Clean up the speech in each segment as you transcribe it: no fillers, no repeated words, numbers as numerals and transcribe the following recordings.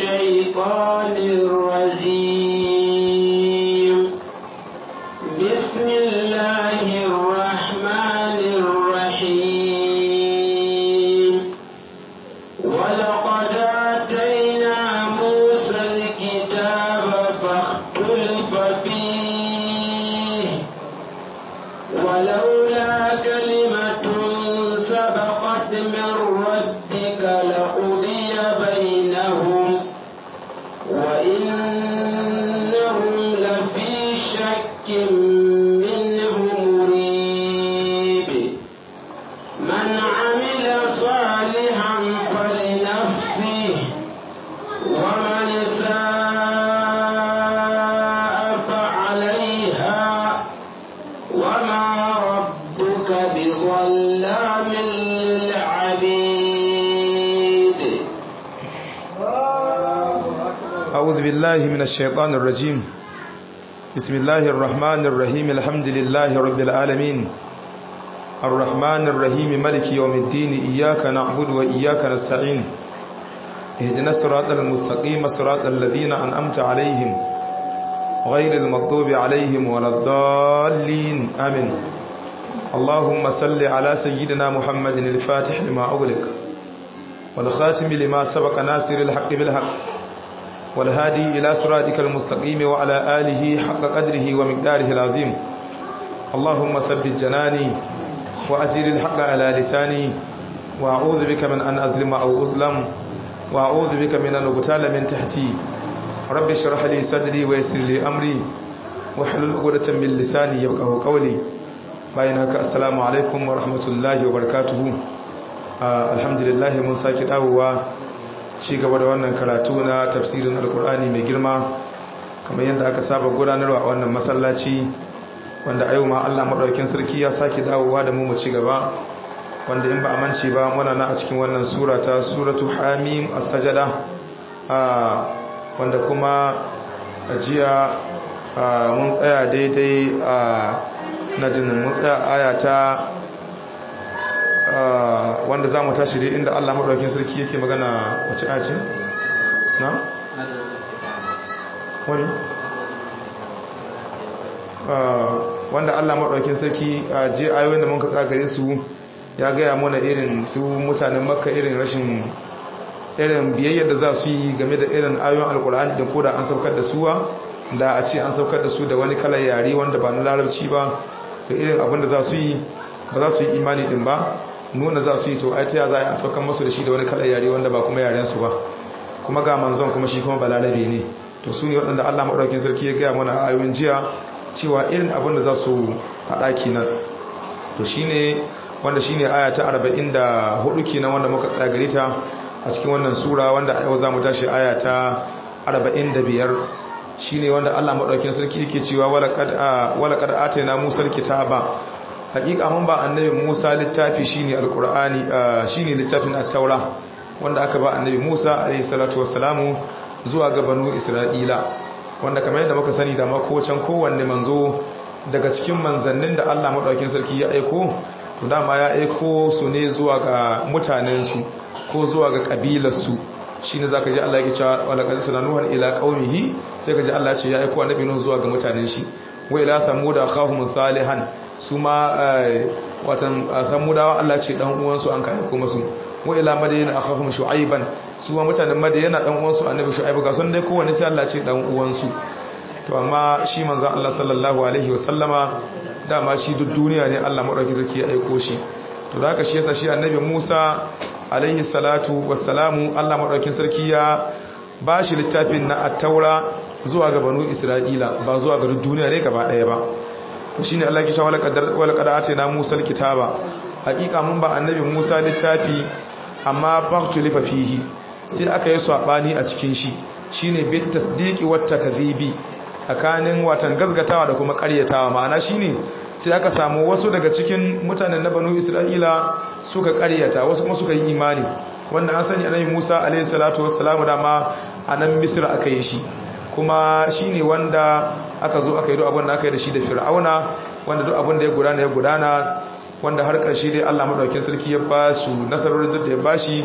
الشيطان الرجيم بسم الله الرحمن الرحيم ولقد آتينا موسى الكتاب فاختلف فيه ولولا كلمة سبقت من ربك لقضي بينهم وإنهم لفي شك منه مريب من عمل صالحا فلنفسه ومن ساء فعليها وما ربك بظلام للعبيد. أعوذ بالله من الشيطان الرجيم. بسم الله الرحمن الرحيم. الحمد لله رب العالمين الرحمن الرحيم مالك يوم الدين إياك نعبد وإياك نستعين اهدنا الصراط المستقيم صراط الذين أنعمت عليهم غير المغضوب عليهم ولا الضالين آمين. اللهم صل على سيدنا محمد الفاتح لما أغلق والخاتم لما سبق ناصر الحق بالحق والهادي إلى صراطك المستقيم وعلى آله حق قدره ومقداره العظيم. اللهم ثبت جناني وأجر الحق على لساني وأعوذ بك من أن أظلم أو أظلم وأعوذ بك من أن أغتال من تحتي. رب اشرح لي صدري ويسر لي أمري واحلل عقدة من لساني يفقهوا قولي. bayan haka assalamu alaikum wa rahmatullahi wa barakatuhu. Alhamdulillah mun saki dawowa ci gaba da wannan karatu na tafsirin alkur'ani mai girma kamar yadda aka saba gudanarwa a wannan masallaci wanda ayo ma Allah madaukakin sarki ya saki dawowa da mu ci gaba wanda in ba amanci ba muna na a cikin wannan sura ta suratu hamim as-sajada wanda kuma ajiya mun tsaya daidai na jinin mun tsaya aya ta wanda za mu tashi dai inda Allah maɗaukin sarki yake magana wace aya ce? na? wani? wanda Allah maɗaukin sarki je ayoyin da mun ka tsagare su ya gaya mana irin su mutanen makka irin rashin irin biyayyar da za su yi game da irin ayoyin alkur'ani da koda an saukar da suwa da a ce an saukar da su da wani kalar yare wanda ba na larabci ba da irin abin da za su yi ba za su yi imani din ba nuna za su yi to ai ta za a saukar masu da shi da wani kalar yare wanda ba kuma yaren su ba kuma ga manzon kuma shi kuma balarabe ne to su ne waɗanda Allah maɗaukin sarki ya gaya mana a ayoyin jiya cewa irin abin da za su haɗa kenan to shine wanda shine aya ta 44 kenan wanda muka tsaya gare ta a cikin wannan sura wanda a yau za mu tashi aya ta 45 shine wanda Allah madaukakin sarki yake cewa walaqad atayna Musa alkitaba hakika mun ba annabi Musa littafi shine alqur'ani shine littafin at-taura wanda aka ba annabi Musa alayhi salatu wassalamu zuwa ga banu Isra'ila wanda kamar yadda muka sani da makocin kowanne manzo daga cikin manzannin da Allah madaukakin sarki ya aiko to dama ya aiko su ne zuwa ga mutanen su ko zuwa ga kabilar su shine zaka ji Allah yake cewa walaqad sananuhan ila qaumihi sai ka ji Allah ce ya aiko annabi Nuhu zuwa ga mutanen shi wa ila samuda akhahum salihan suma watan samudawa Allah ce dan uwan su an kai ko musu wa ila madayna akhahum shu'aiban suma mutanen madayna dan uwan su annabi shu'aib ga sun dai kowanne sai Allah ce dan uwan su to amma shi manzon Allah sallallahu alaihi wasallama dama shi duk duniya ne Allah madauki zaki ya aiko shi to da haka shi yasa shi annabi Musa alaihi salatu wassalamu Allah madaukin sarki ya bashi littafin na at-taura zuwa ga banu Isra'ila ba zuwa ga duniya ne gaba daya ba to shine Allah ya ce walaqad atayna Musa al-kitaba hakika mun ba annabi Musa littafi amma faqtulifa fihi sai aka yi sabani a cikin shi shine bit tasdiqi wat takdhibi tsakanin watan gazgatawa da kuma ƙaryatawa ma'ana shine sai aka samu wasu daga cikin mutanen na banu Isra'ila suka ƙaryata wasu kuma suka yi imani wanda an sani annabi Musa alayhi salatu wassalamu dama a nan Misra aka yi shi kuma shine wanda aka zo aka yi duk abin da aka yi da shi da Fir'auna wanda duk abin da ya gudana wanda har ƙarshe dai Allah madaukakin sarki ya ba su nasarorin da ya bashi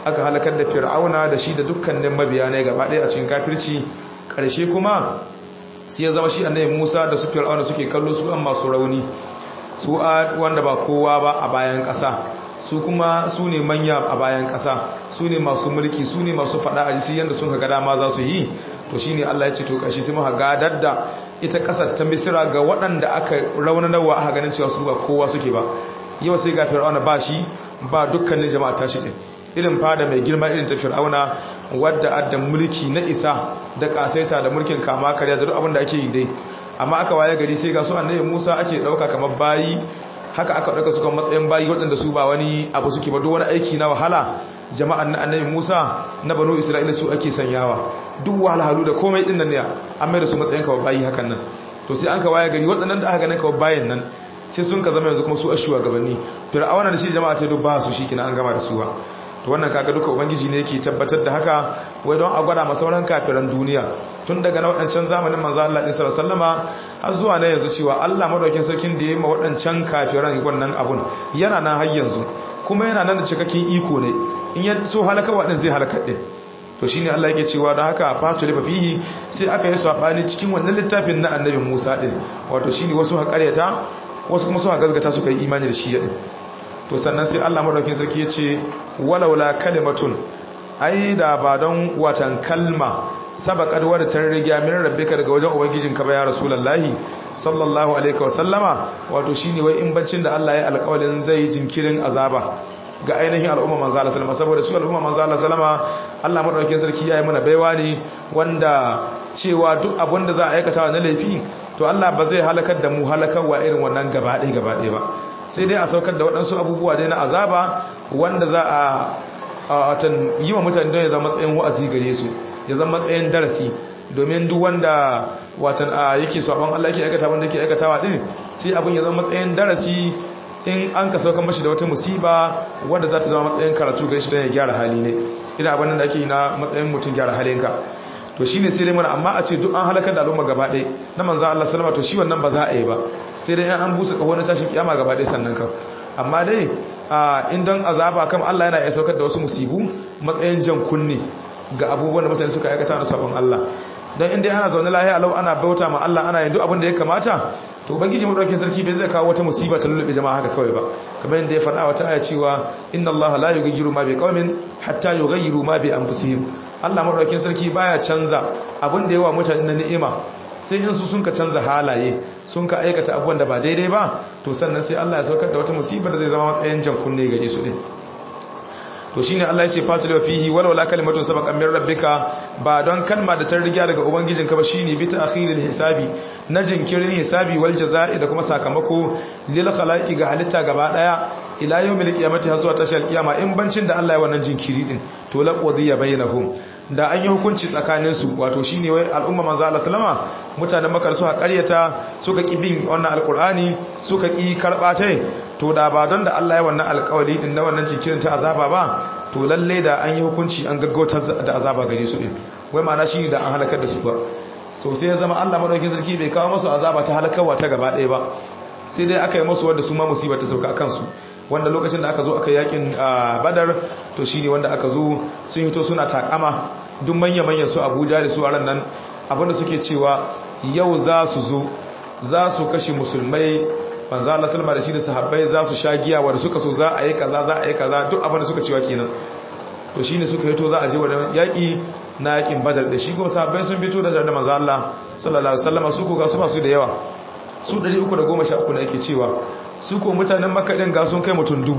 aka halakar da fir'auna da shi da dukkanin mabiyanai gaba ɗaya a cikin kafirci ƙarshe kuma sai ya zama shi annabi Musa da su fir'auna suke kallo su an masu rauni su wanda ba kowa ba a bayan ƙasa su kuma su ne manya a bayan ƙasa su ne masu mulki su ne masu faɗa a jisi yadda sun ka dama za su yi to shine Allah ya ce to ƙarshe sai muka gadar da ita ƙasar ta Misira ga waɗanda aka raunanawa aka ganin cewa su ba kowa suke ba yau sai ga fir'auna ba shi ba dukkanin jama'a ta shi din irin fada mai girma irin ta fir'auna wadda adda mulki na isa da kasaita da mulkin kama karya da duk abin da ake yi dai amma aka waye gari sai ga su annabi Musa ake dauka kamar bayi haka aka dauka su kan matsayin bayi waɗanda su ba wani abu suke ba duk wani aiki na wahala jama'an na annabi Musa na banu Isra'ila su ake sanyawa duk wahalhalu da komai din nan ne an mai da su matsayin kawai bayi hakan nan to sai an ka waye gari waɗannan da aka ganin kawai bayin nan sai sun ka zama yanzu kuma su ashuwa gabanni fir'auna da shi jama'a ta duk ba su shi kina an gama da su ba to wannan kaga duka ubangiji ne yake tabbatar da haka wai don a gwada masa sauran kafiran duniya tun daga na wadancan zamanin manzo Allah din sallallahu alaihi wasallama har zuwa na yanzu cewa Allah madaukakin sarkin da yayi ma wadancan kafiran wannan abun yana nan har yanzu kuma yana nan da cikakken iko ne in ya so halaka wadin zai halaka din to shine Allah yake cewa da haka fatu lifa fihi sai aka yi sabani cikin wannan littafin na annabi Musa din wato shine wasu haƙaryata wasu kuma suka gazgata suka yi imani da shi din to sannan sai Allah madaukakin sarki ya ce walaula kalimatun ai da ba don watan kalma sabaqat wadda ta riga min rabbika daga wajen ubangijinka ba ya rasulullahi sallallahu alaihi wa sallama wato shine wai in bancin da Allah ya alƙawarin zai jinkirin azaba ga ainihin al'umma manzo Allah sallama saboda su al'umma manzo Allah sallama Allah madaukakin sarki yayi mana baiwa ne wanda cewa duk abin da za a aikata na laifi to Allah ba zai halakar da mu halakarwa irin wannan gaba ɗaya ba sai dai a saukar da waɗansu abubuwa dai na azaba wanda za a yi wa mutane don ya zama matsayin wa'azi gare su ya zama matsayin darasi domin duk wanda watan yake sabon Allah yake aikata wanda yake aikatawa din sai abin ya zama matsayin darasi in an ka saukar mashi da wata musiba wanda za ta zama matsayin karatu gare shi don ya gyara hali ne ina abin da ake yi na matsayin mutum gyara halinka to shine sai dai mana amma a ce duk an halakar da al'umma gaba ɗaya na manzo Allah sallama to shi wannan ba za a yi ba sai dai an busa kaho na tashin kiyama gaba ɗaya sannan kan amma dai in don azaba kam Allah yana iya saukar da wasu musibu matsayin jan kunne ga abubuwan da mutane suka aikata na sabon Allah don inda ana zaune lahiya lau ana bauta ma Allah ana yin duk abin da ya kamata to ubangiji madaukakin sarki bai zai kawo wata musiba ta lullube jama'a haka kawai ba kamar yadda ya faɗa wata aya cewa inna Allah la yughayyiru ma biqaumin hatta yughayyiru ma bi anfusihim Allah madaukakin sarki baya canza abin da yawa mutane na ni'ima sai in su sun ka canza halaye sun ka aikata abubuwan da ba daidai ba to sannan sai Allah ya saukar da wata musibar da zai zama matsayin jan kunne gare su din to shine Allah ya ce fatul fihi wala kalimatun sabaqan min rabbika ba don kalma da ta riga daga ubangijinka ba shine bi ta'khiril hisabi na jinkirin hisabi wal jazaa'i da kuma sakamako lil khalaqi ga halitta gaba daya ila yawmil qiyamati har zuwa tashal qiyama in bancin da Allah ya wannan jinkiri din to laqodiya bainahum da an yi hukunci tsakaninsu wato shine wai al'umma manzo Allah sallama mutanen Makka suka karyata suka kibin wannan alqur'ani suka ki karbatai to da ba don da Allah ya wannan alƙawari din na wannan jinkirin ta azaba ba to lalle da an yi hukunci an gaggauta da azaba gare su din wai ma'ana shine da an halakar da su ba so sai ya zama Allah madaukakin sarki bai kawo musu azaba ta halakarwa ta gaba ɗaya ba sai dai aka yi musu wanda su ma musibar ta sauka akan su wanda lokacin da aka zo aka yakin Badar to shine wanda aka zo sun hito suna takama duk manya-manyan su Abuja da su a ran nan abinda suke cewa yau za su zo za su kashe musulmai manzo Allah sallama da shi da sahabbai za su sha giya wanda suka so za a yi kaza duk abinda suka cewa kenan to shine suka hito za a je wannan yaki na yakin Badar da shi kuma sahabbai sun fito da manzo Allah sallallahu alaihi wasallam su ko ga su masu da yawa su 313 ne ake cewa su ko mutanen Makka din ga sun kai mutum 1000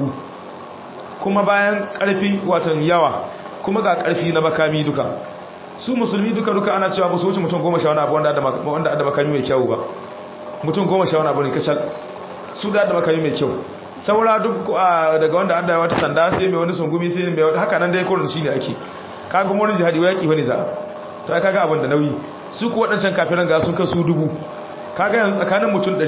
kuma bayan karfi watan yawa kuma ga karfi na makami duka su musulmi duka ana cewa ba su wuce mutum 10 wani abu wanda da makami mai kyau ba mutum 10 wani abu ne kashal su da makami mai kyau saura duk daga wanda an da wata sanda sai mai wani sungumi sai mai wani haka nan dai kurin shine ake kaga kuma wani jihadi yaki wani za to ai kaga abin da nauyi su ku wadancan kafiran ga sun kai su 1000 kaga yanzu tsakanin mutum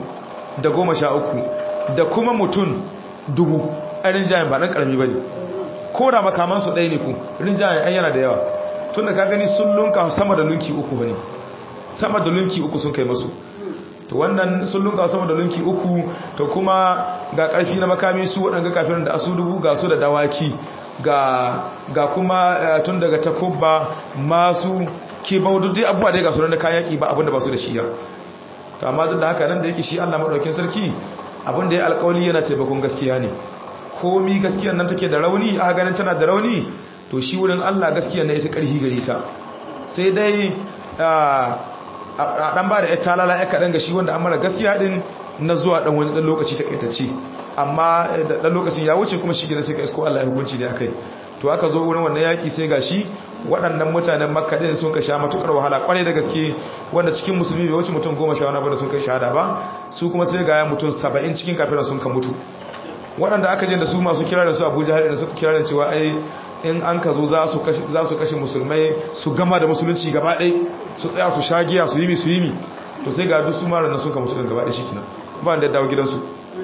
313 da kuma mutum 1000 a rinjayen ba dan karami bane ko da makaman su ɗaya ne ku rinjayen ai yana da yawa tunda ka gani sun lunka sama da lunki 3 bane sama da lunki 3 sun kai masu to wannan sun lunka sama da lunki 3 to kuma ga karfi na makami su waɗanga kafiran da asu 1000 ga su da dawaki ga kuma tun daga takubba masu kibau duk abubuwa da ga su da kayan yaki ba abinda ba su da shi ya to amma duk da haka nan da yake shi Allah madaukakin sarki abinda ya alƙawli yana taimakon gaskiya ne komi gaskiyar nan take da rauni aka ganin tana da rauni to shi wurin Allah gaskiyar nan ita ƙarfi gare ta sai dai a dan ba da ita talala ya kaɗan ga shi wanda an mara gaskiya din na zuwa dan wani dan lokaci takaitacce amma dan lokacin ya wuce kuma shi gina sai ka isko Allah ya hukunci da akai to aka zo wurin wannan yaki sai gashi waɗannan mutanen Makka din sun ka sha matukar wahala kwarai da gaske wanda cikin musulmi bai wuce mutum 10 wani abu da sun kai shahada ba su kuma sai ga mutum 70 cikin kafiran sun ka mutu waɗanda aka je da su masu kirarin su Abuja har da suka kirarin cewa ai in an ka zo za su kashe musulmai su gama da musulunci gaba ɗaya su tsaya su shagiya su yi mi to sai ga duk su mara nan sun ka musulun gaba ɗaya shi kenan ba da dawo gidansu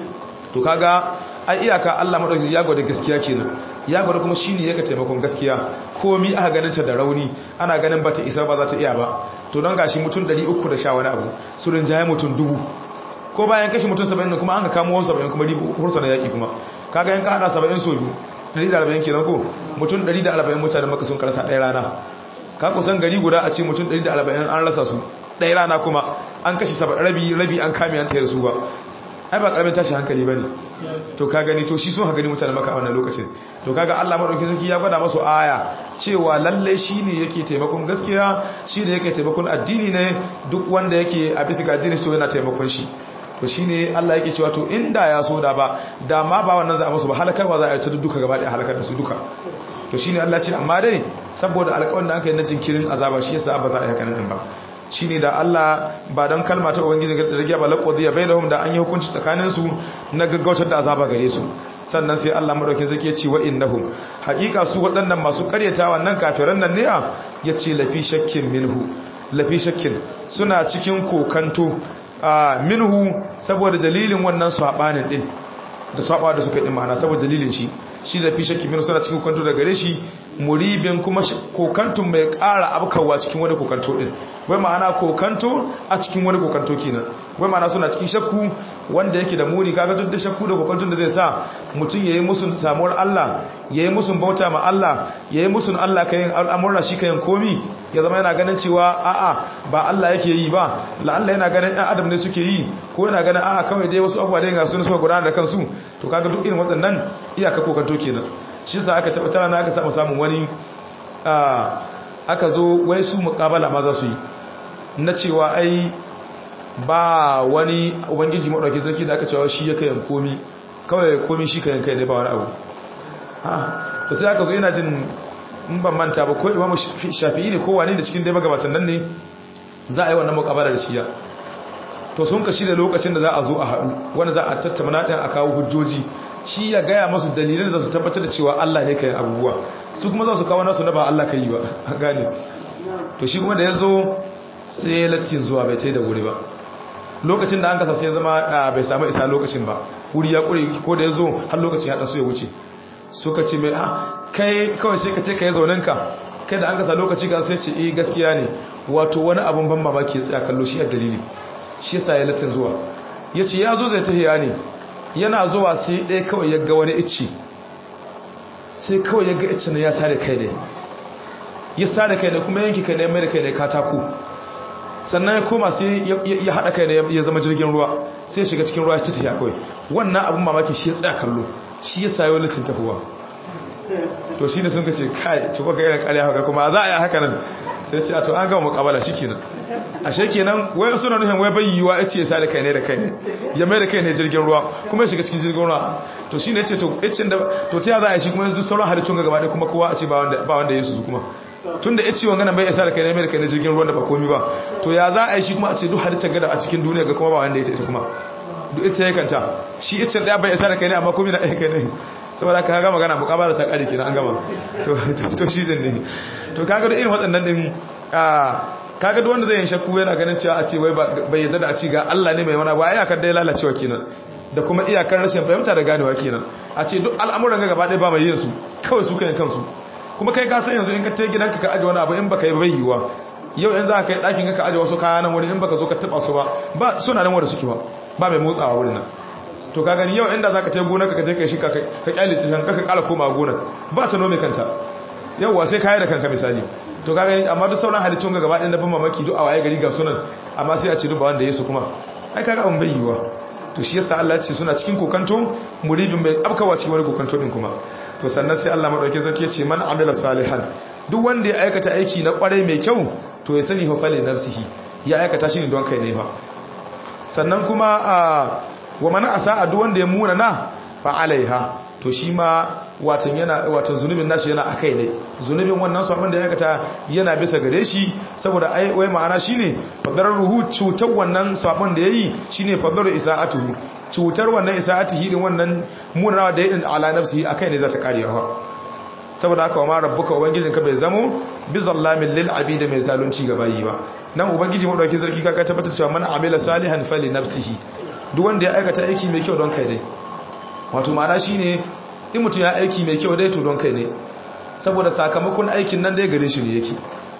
to kaga ai iyaka Allah madaukakin ya gwada gaskiya kenan ya gwada kuma shine yake taimakon gaskiya komi aka ganin ta da rauni ana ganin bata isa ba za ta iya ba to don gashi mutum 300 da sha wani abu su rinjaye mutum 1000 ko bayan kashi mutum 70 kuma an ka kamo 70 kuma hursa na yaki kuma kaga yan ka hada 70 so biyu 140 kenan ko mutum 140 mutanen Makka sun karasa ɗaya rana ka kusan gari guda a ce mutum 140 an rasa su ɗaya rana kuma an kashi rabi an kame an tayar su ba ai ba karamin tashi hankali bane to ka gani to shi sun ha gani mutanen Makka a wannan lokacin to kaga Allah madaukakin sarki ya gwada masu aya cewa lalle shine yake taimakon gaskiya shine yake taimakon addini ne duk wanda yake a bisa ga addini to yana taimakon shi to shine Allah yake cewa to inda ya so da ma ba wannan za a musu ba halakarwa za a yi ta duka gaba da halakar da su duka to shine Allah ce amma dai saboda alƙawarin da aka yi na jinkirin azaba shi yasa ba za a yi haka nan ba shine da Allah ba dan kalma ta ubangiji ga rage ba laqodiya bainahum da an yi hukunci tsakanin su na gaggautar da azaba gare su sannan sai Allah madaukin zake ce wa innahum haqiqa su waɗannan masu ƙaryata wannan kafiran nan ne yace lafi shakkin minhu lafi shakkin suna cikin kokanto minhu saboda dalilin wannan sabanin din da saba da suka yi ma'ana saboda dalilin shi da fi shakki minhu suna cikin kokanto da gare shi muribin kuma kokantun mai ƙara abkawa cikin wani kokanto din wai ma'ana kokanto a cikin wani kokanto kenan wai ma'ana suna cikin shakku wanda yake da muri kaga duk da shakku da kokantun da zai sa mutum yayi musun samuwar Allah yayi musun bauta ma Allah yayi musun Allah kayin al'amura shi kayin komi ya zama yana ganin cewa a'a ba Allah yake yi ba la Allah yana ganin ɗan adam ne suke yi ko yana ganin a'a kawai dai wasu abubuwa dai ga su ne suka gudana da kansu to kaga duk irin waɗannan iyaka kokanto kenan shi sa aka tabbata na aka samun wani aka zo wai su muƙabala ma za su yi na cewa ai ba wani ubangiji maɗauki sarki da aka cewa shi ya kayan komi kawai komi shi kayan kai ne ba wani abu da sai aka zo yana jin in ban manta ba ko imamu shafi'i ne kowane da cikin dai magabatan nan ne za a yi wannan muƙabala da shiya to sun kashi da lokacin da za a zo a haɗu wanda za a tattauna ɗin a kawo hujjoji shi ya gaya masu dalilin da su tabbatar da cewa Allah ne kayan abubuwa su kuma za su kawo nasu na ba Allah ka yi ba a gane to shi kuma da ya zo sai ya lattin zuwa bai tai da wuri ba lokacin da an kasa sai ya zama bai samu isa lokacin ba wuri ya kure ko da ya zo har lokacin ya ɗansu ya wuce suka ce mai kai kawai sai ka ce ka yi zauninka kai da an kasa lokaci ka sai ce gaskiya ne wato wani abun ban mamaki ya tsaya kallo shi a dalili shi yasa ya lattin zuwa ya ce ya zo zai tahiya ne yana zuwa sai ɗaya kawai ya ga wani icci sai kawai ya ga icci na ya sare kai ne kuma yanki kai ne mai da kai ne katako sannan ya koma sai ya haɗa kai ne ya zama jirgin ruwa sai ya shiga cikin ruwa ya ci tafiya kawai wannan abin mamaki shi ya tsaya kallo shi ya sayo littin tafuwa to shi ne sun kace kai ci kuka irin ƙarya haka kuma za a yi haka nan sai ce a to an gama mukabala shi kenan ashe kenan wai suna nufin wai bai yiwa ya ce ya sare kai ne da kai ne ya mai da kai ne jirgin ruwa kuma ya shiga cikin jirgin ruwa to shi ne ce to icin da to ta za a yi shi kuma duk sauran halittun gaba ɗaya kuma kowa a ce ba wanda ya su kuma tun da ya ce wangana bai isa da kai ne mai da kai ne jirgin ruwan da ba komi ba to ya za a yi shi kuma a ce duk halittar gada a cikin duniya ga kuma ba wanda ya ita kuma duk ita ya kanta shi icin ɗaya bai isa da kai ne amma komi na ɗaya kai ne saboda ka ga magana mukabala ta ƙari kenan an gama to shi din ne to kaga da irin waɗannan din kaga duk wanda zai yin shakku yana ganin cewa a ce wai bai yadda da a ci ga Allah ne mai wani ba iyakar da ya lalacewa kenan da kuma iyakar rashin fahimta da ganewa kenan a ce duk al'amuran ga gaba ɗaya ba mai yin su kawai su kan kansu kuma kai ka san yanzu in ka ta gidanka ka aje wani abu in baka yi bai yiwa yau in za ka kai ɗakin ka aje wasu kaya nan wani in baka zo ka taɓa su ba suna nan wanda suke ba mai motsawa wurin nan to ka gani yau inda zaka tayi gonar ka je kai shi ka kyale ta ka kala koma gonar ba ta nome kanta yauwa sai kai da kanka misali to ka gani amma duk sauran halittun ga gaba ɗayan da ban mamaki duk a waye gari ga sunan amma sai a ce duk ba wanda yesu kuma ai kaga abun bai yiwa to shi yasa Allah ya ce suna cikin kokanto muridin mai afkawa cikin wani kokanto din kuma to sannan sai Allah madauke sarki ya ce man amila salihan duk wanda ya aikata aiki na kwarai mai kyau to ya sani fa fali nafsihi ya aikata shi ne don kai ne fa sannan kuma wa man asaa duk wanda ya muna na fa alaiha to shi ma watan zunubin nashi yana akai ne zunubin wannan sabon da ya aikata yana bisa gare shi saboda ai wai ma'ana shine fadaruhu cutar wannan sabon da yayi shine fadaru isaatuhu cutar wannan isaatihi din wannan munawa da yadin ala nafsihi akai ne za ta karewa saboda haka wa ma rabbuka ubangijinka bai zamo bizallamin lil abid mai zalunci ga bayi ba nan ubangiji mu dauki zarki kaka tabbatar cewa man amila salihan fali nafsihi duk wanda ya aikata aiki mai kyau don kai ne wato ma'ana shine in mutum ya aiki mai kyau dai to don kai ne saboda sakamakon aikin nan dai gare shi ne yake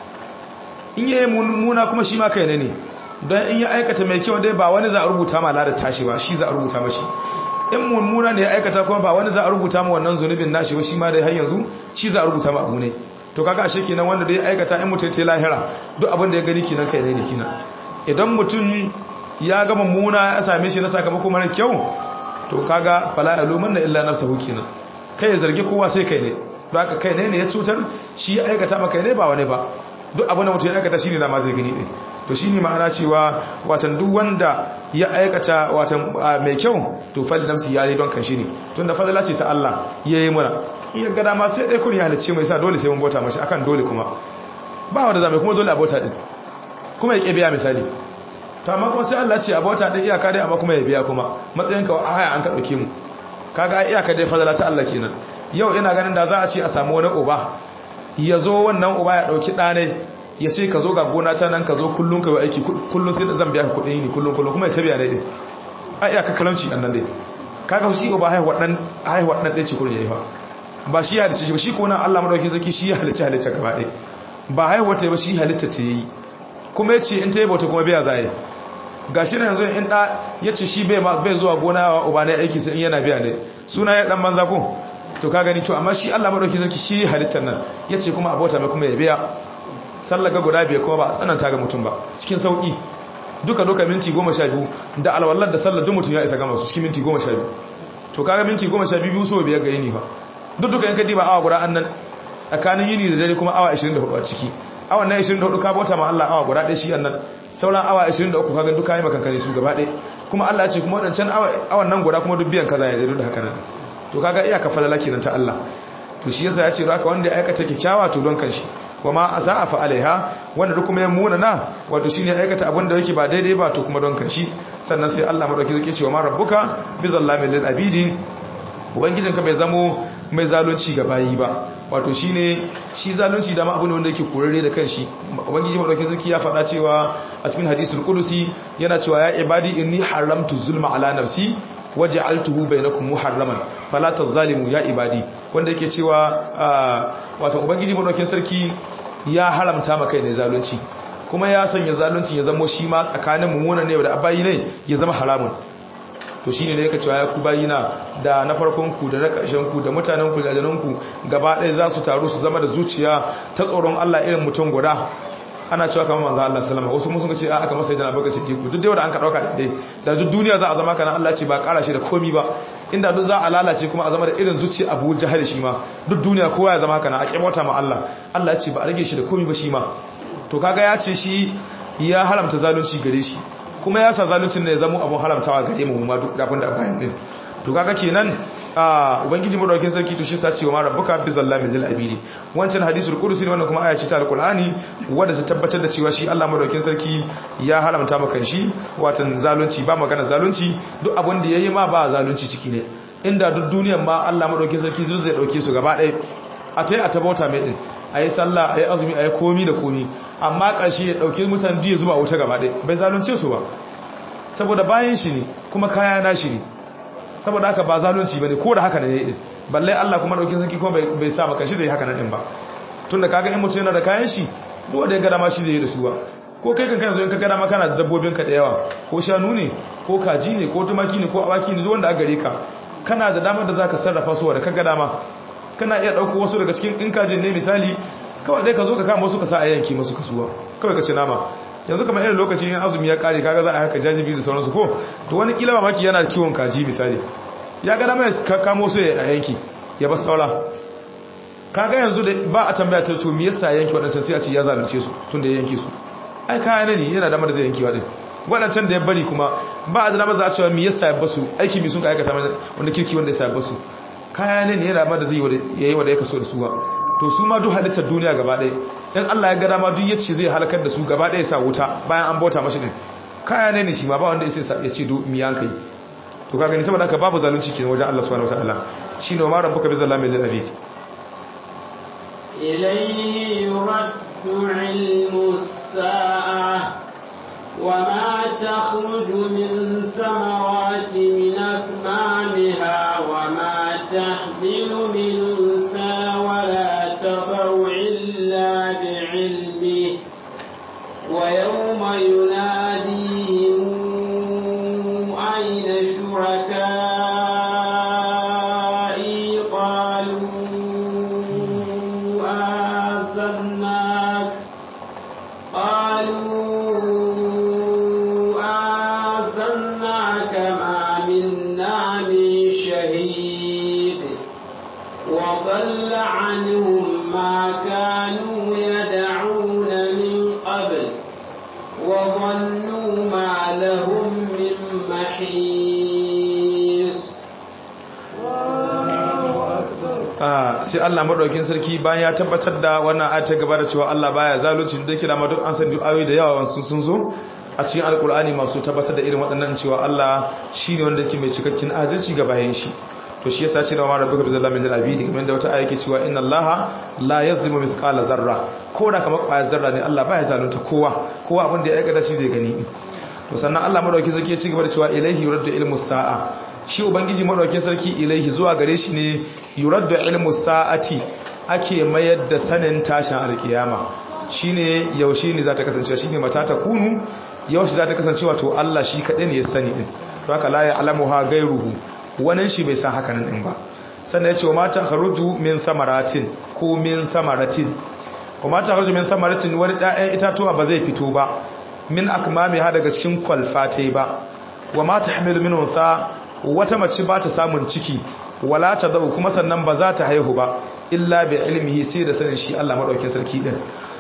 in yayi muna kuma shi ma kai ne don in ya aikata mai kyau dai ba wani za a rubuta ma ladar tashi ba shi za a rubuta mashi in mummuna ne ya aikata kuma ba wani za a rubuta ma wannan zunubin nashi ba shi ma dai har yanzu shi za a rubuta ma abu ne to kaga ashe kenan wanda dai aikata in mutum ya lahira duk abin da ya gani kenan kai ne kenan idan mutum ya ga mummuna ya same shi na sakamako mara kyau to kaga fala alumanna illa nafsuhu kenan kai ya zargi kowa sai kai ne don haka kai ne ya cutar shi ya aikata maka ne ba wani ba duk abin da mutum ya aikata shine da ma zai gani din to shine ma'ana cewa watan duk wanda ya aikata watan mai kyau to fali nafsi ya yi don kan shi ne tunda fadala ce ta Allah yayi muna in ya ga dama sai dai kun ya halice mai sa dole sai mun bauta mashi akan dole kuma ba wanda zamu kuma dole a bauta din kuma ya ke biya misali to amma kuma sai Allah ce a bauta din iyaka dai amma kuma ya biya kuma matsayinka haya an ka dauke mu kaga iyaka dai fadala ta Allah kenan yau ina ganin da za a ce a samu wani uba ya zo wannan uba ya dauki ɗane ya ce ka zo ga gona ta nan ka zo kullum ka yi aiki kullum sai da zan biya ka kuɗi ne kullum kuma ya tabiya ne a iyaka kalamci annan dai kaga shi uba haihuwar ɗan ɗaya ce kullum ya yi fa ba shi ya halitta shi ba shi ko nan Allah madauki zaki shi ya halitta gaba ɗaya ba haihuwar ta yi ba shi halitta ta yi kuma ya ce in ta yi bauta kuma biya za yi ga shi na yanzu in ɗa ya ce shi bai zuwa gona wa uba ne aiki sai in yana biya ne suna ya ɗan banza ko to ka gani to amma shi Allah madauki zaki shi halittar nan ya ce kuma abota mai kuma ya biya sallaga guda biyar kuma ba a tsananta ga mutum ba cikin sauki duka minti 12 da alwallar da sallar duk mutum ya isa gama su cikin minti 12 to kaga minti 12 so biyar ga yini fa duka in ka diba awa guda annan tsakanin yini da dare kuma awa 24 a ciki awan nan 24 ka bauta ma Allah awa guda ɗaya shi annan sauran awa 23 kaga duka yi makankare su gaba ɗaya kuma Allah ya ce kuma wadancan awan nan guda kuma duk biyan kaza ya dai da haka nan to kaga iyaka falala kenan ta Allah to shi yasa ya ce haka wanda ya aikata kikkiawa to don kanshi kuma asaa fa alaiha wanda duk kuma ya muna na wato shine aikata abin da yake ba daidai ba to kuma don kanshi sannan sai Allah madauki zai ce wa ma rabbuka bizallamin lil abidi ubangijinka bai zamo mai zalunci ga bayi ba wato shine shi zalunci da ma abu ne wanda yake korare da kanshi ubangiji madauki zai ya faɗa cewa a cikin hadisul qudusi yana cewa ya ibadi inni haramtu zulma ala nafsi waja'altuhu bainakum muharraman fala tazalimu ya ibadi wanda yake cewa wato ubangiji madaukakin sarki ya haramta maka ne zalunci kuma ya sanya zalunci ya zama shi ma tsakanin mummunan ne da abayi ne ya zama haramun to shine ne yake cewa ya ku bayina da na farkon ku da na ƙarshen ku da mutanen ku da janan ku gaba ɗaya za su taru su zama da zuciya ta tsoron Allah irin mutum guda ana cewa kamar manzo Allah sallama wasu mun sun ce a aka masa idan abaka siddiqu duk da wanda an ka dauka dai da duk duniya za a zama kana Allah ce ba ƙara shi da komi ba inda duk za a lalace kuma a zama da irin zuciya Abu Jahal shi ma duk duniya kowa ya zama kana a kibota ma Allah Allah ce ba a rage shi da komi ba shi ma to kaga ya ce shi ya haramta zalunci gare shi kuma ya sa zaluncin ne ya zama abun haramtawa gare mu ma duk dafin da bayan din to kaga kenan ubangiji madaukakin sarki to shi sa cewa ma rabbuka bizallamin lil abidi wancan hadisul qudsi ne wannan kuma aya ce ta alqur'ani wanda ta tabbatar da cewa shi Allah madaukakin sarki ya haramta maka shi watan zalunci ba magana zalunci duk abin da yayi ma ba zalunci ciki ne inda duk duniyar ma Allah madaukakin sarki zai dauke su gaba ɗaya a tai a tabauta mai din ayi sallah ayi azumi ayi komi da komi amma ƙarshe ya dauke mutane diya zuwa wuta gaba ɗaya bai zalunce su ba saboda bayan shi ne kuma kaya na shi ne saboda haka ba zalunci bane ko da haka ne din balle Allah kuma daukin sarki kuma bai sa maka shi zai haka nan din ba tunda kaga in mutum yana da kayan shi duk wanda ya ga dama shi zai yi da su ba ko kai kan yanzu in ka gada ma kana da dabbobinka da yawa ko shanu ne ko kaji ne ko tumaki ne ko awaki ne wanda a gare ka kana da damar da zaka sarrafa su da ka gada ma kana iya dauko wasu daga cikin in kajin ne misali kawai dai ka zo ka kama wasu ka sa a yanki musu kasuwa kawai ka ci nama yanzu kamar irin lokacin yin azumi ya kare kaga za a haka jajibi da sauransu ko to wani kila mamaki yana kiwon kaji misali ya gada mai kamo su a yanki ya ba saura kaga yanzu da ba a tambaya ta to me yasa yanki wadancan sai a ce ya zalunce su tunda ya yanki su ai kaya ne yana da zai yanki wadin wadancan da ya bari kuma ba a da damar za a cewa me yasa ya basu aiki mi sun ka aikata wanda kirki wanda yasa ya basu kaya ne yana da zai yayi wanda ya kaso da su ba to su ma duk halittar duniya gaba ɗaya in Allah ya ga dama duk yace zai halakar da su gaba ɗaya sa wuta bayan an bauta mashi din kaya ne shi ma ba wanda ya ce do mi yankai to kaga ni saboda haka babu zalunci kenan wajen Allah subhanahu wataala shine ma rabbuka bi zallamin lil abid ilayhi yuraddu ilmus sa'a وما تخرج من ثمرات من أكمامها وما تحمل من أنثى ولا تضع إلا بعلمه ويوم يناديهم أين شركائي قالوا آذناك قالوا وضل عنهم ما كانوا يدعون من قبل وظنوا ما لهم من محيص sai Allah madaukakin sarki bayan ya tabbatar da wannan ayat ta gaba da cewa Allah baya zalunci da kira ma duk an san ayoyi da yawa sun zo a cikin alkur'ani masu tabbatar da irin waɗannan cewa Allah shine wanda yake mai cikakken adalci ga bayan shi to shi yasa ce da ma rabbuka bizallamin lil abidi kamar da wata aya yake cewa inna allaha la yazlimu mithqala zarra ko da kamar kwayar zarra ne Allah baya zalunta kowa abin da ya aikata shi zai gani to sannan Allah madauki sarki ya ci gaba da cewa ilaihi yuraddu ilmu sa'a shi ubangiji madauki sarki ilaihi zuwa gare shi ne yuraddu ilmu sa'ati ake mayar da sanin tashin alkiyama shine yaushe ne za ta kasance shine mata ta kunu yaushe za ta kasance wato Allah shi kadai ne ya sani din to haka la ya'lamuha ghayruhu wannan shi bai san hakanan din ba sannan ya ce wa mata kharuju min thamaratin ko min thamaratin wa mata kharuju min thamaratin wani ɗayan itatuwa ba zai fito ba min akmami ha daga cikin kwalfatai ba wa mata hamilu min unsa wata mace ba ta samun ciki wala ta dau kuma sannan ba za ta haihu ba illa bi ilmihi sai da sanin shi Allah madaukakin sarki din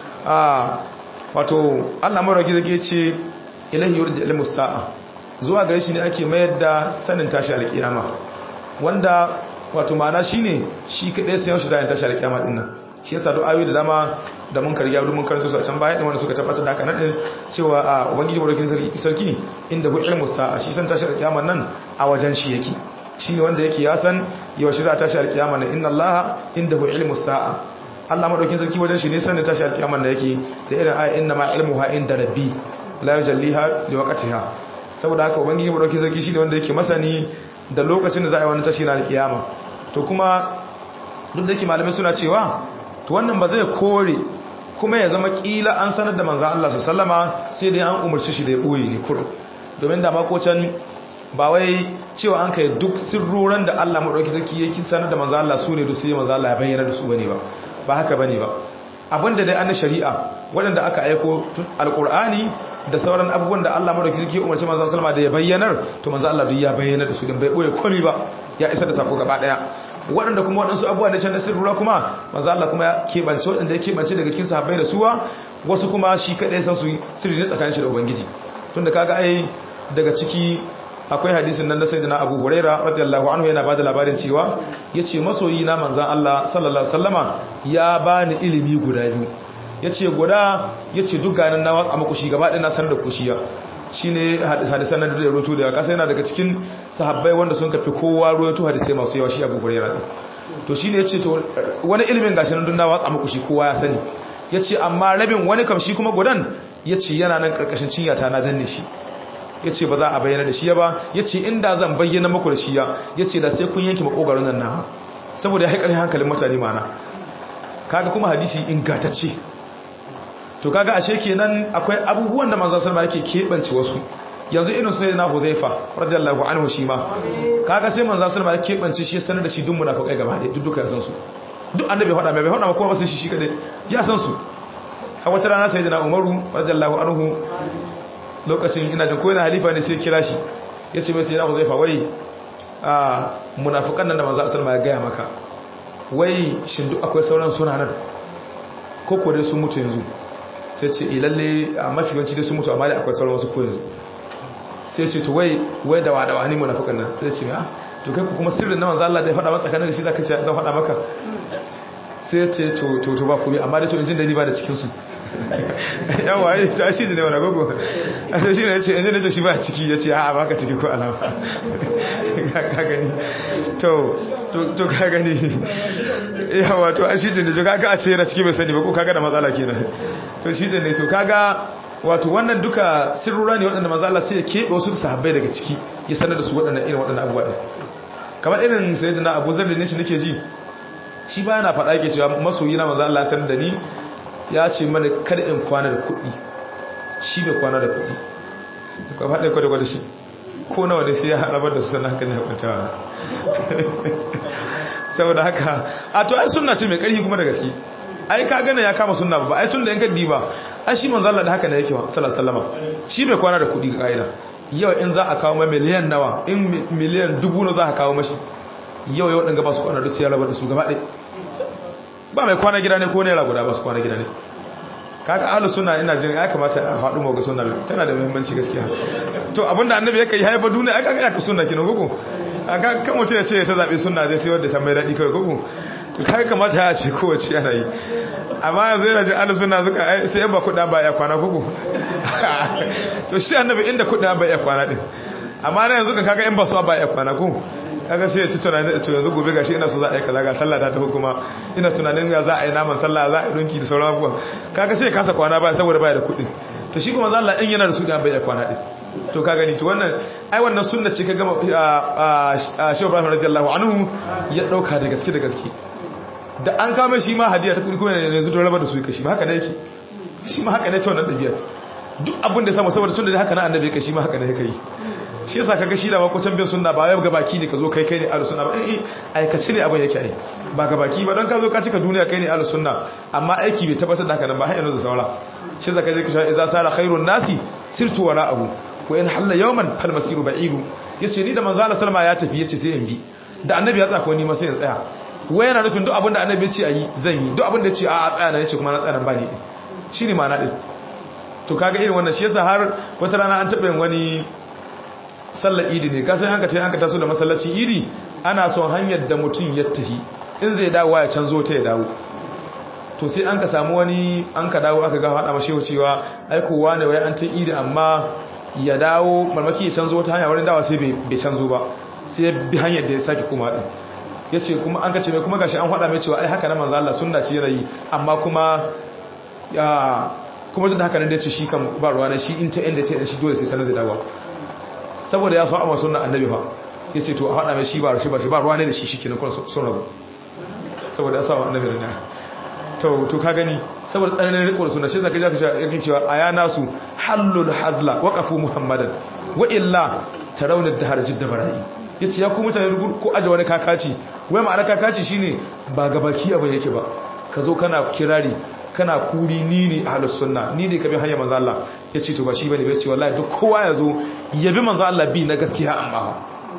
wato Allah madaukakin sarki ce ilahi yurdi ilmus sa'a zuwa gare shi ne ake mayar da sanin tashi alkiyama wanda wato ma'ana shine shi kadai sai yaushe da tashi alkiyama din nan shi yasa duk ayoyi da dama da mun karya mun karanta su a can baya din wanda suka tabbatar da haka nan din cewa a ubangiji madaukakin sarki inda hu ilmus sa'a shi san tashi alkiyama nan a wajen shi yake shine wanda yake ya san yaushe za ta tashi alkiyama nan inna allaha indahu ilmus sa'a Allah madaukakin sarki wajen shi ne sanin tashi alkiyama nan yake da irin ayi inna ma ilmuha inda rabbi la yujalliha liwaqtiha saboda haka ubangiji madaukakin sarki shine wanda yake masani da lokacin da za a yi wannan tashi na alkiyama to kuma duk da yake malamai suna cewa to wannan ba zai kore kuma ya zama kila an sanar da manzon Allah sallama sai dai an umarci shi da ya boye ne kuro domin da makocan ba wai cewa an kai duk sirruran da Allah madaukakin sarki yake sanar da manzon Allah su ne duk sai manzon Allah ya bayyana da su bane ba haka bane ba abinda dai an shari'a waɗanda aka aiko tun alqur'ani da sauran abubuwan da Allah madaukakin sarki umarci manzon sallama da ya bayyanar to manzon Allah duk ya bayyana da su din bai boye komai ba ya isa da sako gaba daya waɗanda kuma waɗansu abubuwa da can na sirrura kuma manzo Allah kuma ya keɓance waɗanda ya keɓance daga cikin sahabbai da suwa wasu kuma shi kaɗai san su sirri ne tsakanin shi da ubangiji tunda kaga ai daga ciki akwai hadisin nan na sayyidina Abu Huraira radiyallahu anhu yana bada labarin cewa yace masoyi na manzon Allah sallallahu alaihi wasallama ya bani ilimi guda biyu yace duk ganin na watsa muku shi gaba ɗaya na sanar da ku shi shine hadisan nan da roto da kasa yana daga cikin sahabbai wanda sun kafi kowa roto hadisai masu yawa shi Abu Hurairah to shine yace to wani ilimin gashi nan dunna watsa muku shi kowa ya sani yace amma rabin wani kam shi kuma gudan yace yana nan karkashin cinyata na danne shi yace ba za a bayyana da shi ba yace inda zan bayyana muku da shi yace da sai kun yanke makogaron nan na saboda ya haƙari hankalin mutane mana kaga kuma hadisi ingantacce to kaga ashe kenan akwai abubuwan da manzo sallallahu alaihi wasallam yake kebance wasu yanzu irin sai na Huzaifa radiyallahu anhu shi ma kaga sai manzo sallallahu alaihi wasallam yake kebance shi sanar da shi duk munafikai gaba ɗaya duk duka ya san su duk annabi faɗa mai bai faɗa ma kuma ba sai shi kadai ya san su a wata rana sayyidina Umaru radiyallahu anhu lokacin ina jin ko yana halifa ne sai kira shi yace mai sayyidina Huzaifa wai munafikan nan da manzo sallallahu alaihi wasallam ya gaya maka wai shin duk akwai sauran suna nan ko ko dai sun mutu yanzu sai ce lalle a mafi yawanci dai sun mutu amma dai akwai sauran wasu ko yanzu sai ce to wai da wadawa ne munafikan nan sai ce to kai kuma sirrin na manzo Allah da ya faɗa maka tsakanin da shi zaka ce zan faɗa maka sai ce to ba komai amma dai to injin da ni ba da cikin su yawa ai ta shi ne wannan gogo sai shi ne yace injin da shi ba ciki yace a'a baka ciki ko alama ka gani to ka gani yawa to an shi ne to kaga a ce yana ciki bai sani ba ko kaga da matsala kenan to shi ne to kaga wato wannan duka sirrura ne waɗanda manzo Allah sai ya keɓe wasu sahabbai daga ciki ya sanar da su waɗannan irin waɗannan abubuwa din kamar irin sayyidina Abu Zar ne shi nake ji shi ba yana faɗa yake cewa masoyi na manzo Allah sanar da ni ya ce mana kada in kwana da kuɗi shi bai kwana da kuɗi ko faɗa kwata shi ko nawa ne sai ya harabar da su sannan haka ne kwatawa saboda haka a to ai sunna ce mai ƙarfi kuma da gaske ai ka gane ya kama sunna ba ai tun da yankan diba ai shi manzo Allah da haka ne yake sallallahu alaihi wasallam shi bai kwana da kudi ga kaida yau in za a kawo mai miliyan nawa in miliyan dubu na za a kawo mashi yau dan gaba su kwana da su ya rabar da su gaba ɗaya ba mai kwana gida ne ko naira guda ba su kwana gida ne kaga ahlus sunna ina jin ya kamata a faɗu mu ga sunna tana da muhimmanci gaskiya to abinda annabi yake yi haifa duniya aka ga sunna kina gugu aka kan mutum ya ce ta zabe sunna zai sai wanda ta mai dadi kai gugu to kai kamata ya ce kowace ana yi amma yanzu yana jin ahlus sunna suka sai yan ba kuɗa ba ya kwana gugu to shi annabi inda kuɗa ba ya kwana din amma na yanzu kaga in ba su ba ya kwana ko kaga sai ya ci tunanin to yanzu gobe gashi ina so za a yi kaza ga sallah ta tafi kuma ina tunanin ya za a yi naman sallah za a yi dunki da sauran abubuwa kaga sai ya kasa kwana ba saboda baya da kuɗi to shi kuma Allah in yana da su da bai ya kwana din to ka gani to wannan ai wannan sunna ce kaga Shehu Ibrahim radiyallahu anhu ya dauka da gaske da an kama shi ma hadiya ta kuɗi kuma ne yanzu to raba da su kashi ma haka ne yake shi ma haka ne ce wannan dabi'a duk abin da ya samu saboda tun da haka na annabi kai shi ma haka ne yake yi shi yasa kaga shi da makocin bin sunna ba wai ga baki ne ka zo kai ne ahlus sunna ba aikace ne abin yake ai ba ga baki ba don ka zo ka cika duniya kai ne ahlus sunna amma aiki bai tabbatar da haka nan ba har yanzu da saura shi zaka je ka idza sara khairun nasi sirtu wara'ahu wa in halla yawman fal masiru ba'idu yace ni da manzo Allah sallama ya tafi yace sai in bi da annabi ya tsaka ni ma sai in tsaya wai yana nufin duk abin da annabi ya ce ayi zan yi duk abin da ya ce a tsaya na yace kuma na tsaya nan ba ni shine ma'ana din to kaga irin wannan shi yasa har wata rana an taɓa yin wani sallar idi ne kasan hanka ta yanka taso da masallacin idi ana son hanyar da mutum ya tafi in zai dawo ya canzo ta ya dawo to sai an ka samu wani an ka dawo aka ga hada mashi cewa aikowa ne wai an ta idi amma ya dawo marmaki ya canzo ta hanya wurin dawa sai bai canzo ba sai bi hanyar da ya sake kuma din yace kuma an ka ce mai kuma gashi an hada mai cewa ai haka na manzo Allah sunna ce yayi amma kuma ya kuma duk da haka ne da ce shi kan ba ruwa ne shi in ta inda ce shi dole sai sanar zai dawo saboda ya so amma sunnan annabi fa yace to a hada mai shi ba ruwa ne da shi shikenan kun sun rabu saboda ya so annabi da to ka gani saboda tsananin riko da sunna shi zaka ji yake cewa ayana su hallul hazla waqafu muhammadan wa illa tarawna dahar jidda bara'i yace ya ku mutane ko aje wani kakaci wai ma'ana kakaci shine ba gabaki abin yake ba ka zo kana kirari kana kuri ni ne ahlus sunna ni ne kabin hanya manzo Allah yace to ba shi bane bai ce wallahi duk kowa yazo yabi manzo Allah bi na gaskiya amma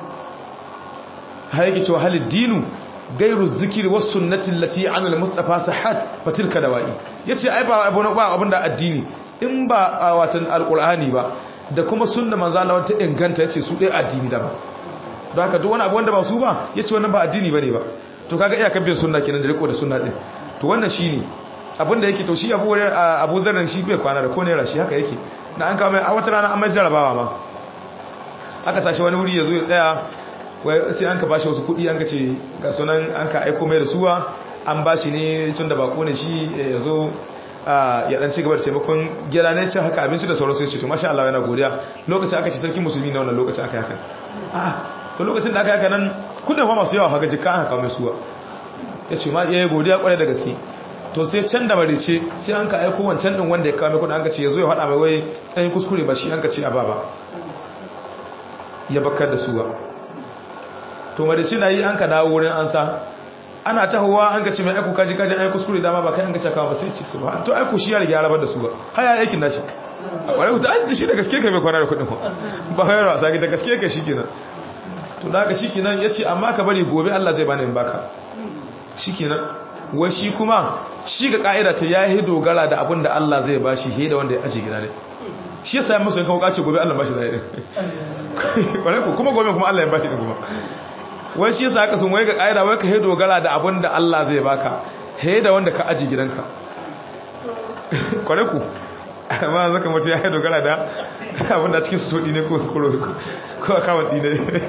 hayake cewa halid dinu gairu zikri was sunnati allati an al mustafa sahat fatilka dawai yace ai ba abunda addini in ba watan alqur'ani ba da kuma sunna manzo Allah wata inganta yace su dai addini da ba don haka duk wani abu wanda ba su ba yace wannan ba addini bane ba to kaga iya kabin sunna kenan da riko da sunna din to wannan shine abinda yake to shi abu zarren shi bai kwana da ko naira shi haka yake na an kawo mai a wata rana an mai jarabawa ma aka sashi wani wuri ya zo ya tsaya sai an ka bashi wasu kudi an ka ce ga sunan an ka aiko mai da suwa an bashi ne tun da bako ne shi ya zo ya dan ci gaba da taimakon gida ne ce haka abinci da sauransu ya ce to masha Allah yana godiya lokacin aka ce sarki musulmi na wannan lokacin aka yi haka to lokacin da aka yi haka nan kudin fa masu yawa haka jika aka kawo mai suwa ya ce ma ya yi godiya kwarai da gaske to sai can da marice sai an ka aiko wancan din wanda ya kawo mai kudi an ka ce ya zo ya faɗa mai wai ɗan kuskure ba shi an ka ce a ba ya bakar da suwa to marice na yi an ka dawo wurin ansa ana tahowa an ka ce mai aiko kaji ai kuskure dama ba kai an ka ce kawo ba sai ce su ba to aiko shi ya riga ya rabar da su ba haya aikin nashi a ƙwarai ta an shi da gaske kai mai kwana da kuɗin ba hayar wasa da gaske kai shi kenan to da haka shi kenan ya ce amma ka bari gobe Allah zai bani in baka shi kenan wai shi kuma shi ga ka'ida ta ya yi dogara da abin da Allah zai ba shi he da wanda ya aji gida ne shi yasa musu in kawo kace gobe Allah ba shi zai din ƙwarai ko kuma gobe kuma Allah ya ba shi din kuma wai shi yasa haka sun wai ga ka'ida wai ka he dogara da abin da Allah zai baka he da wanda ka aji gidanka ƙwarai ko amma zaka mutu ya dogara da abin da cikin su ne ko akawun ɗi ne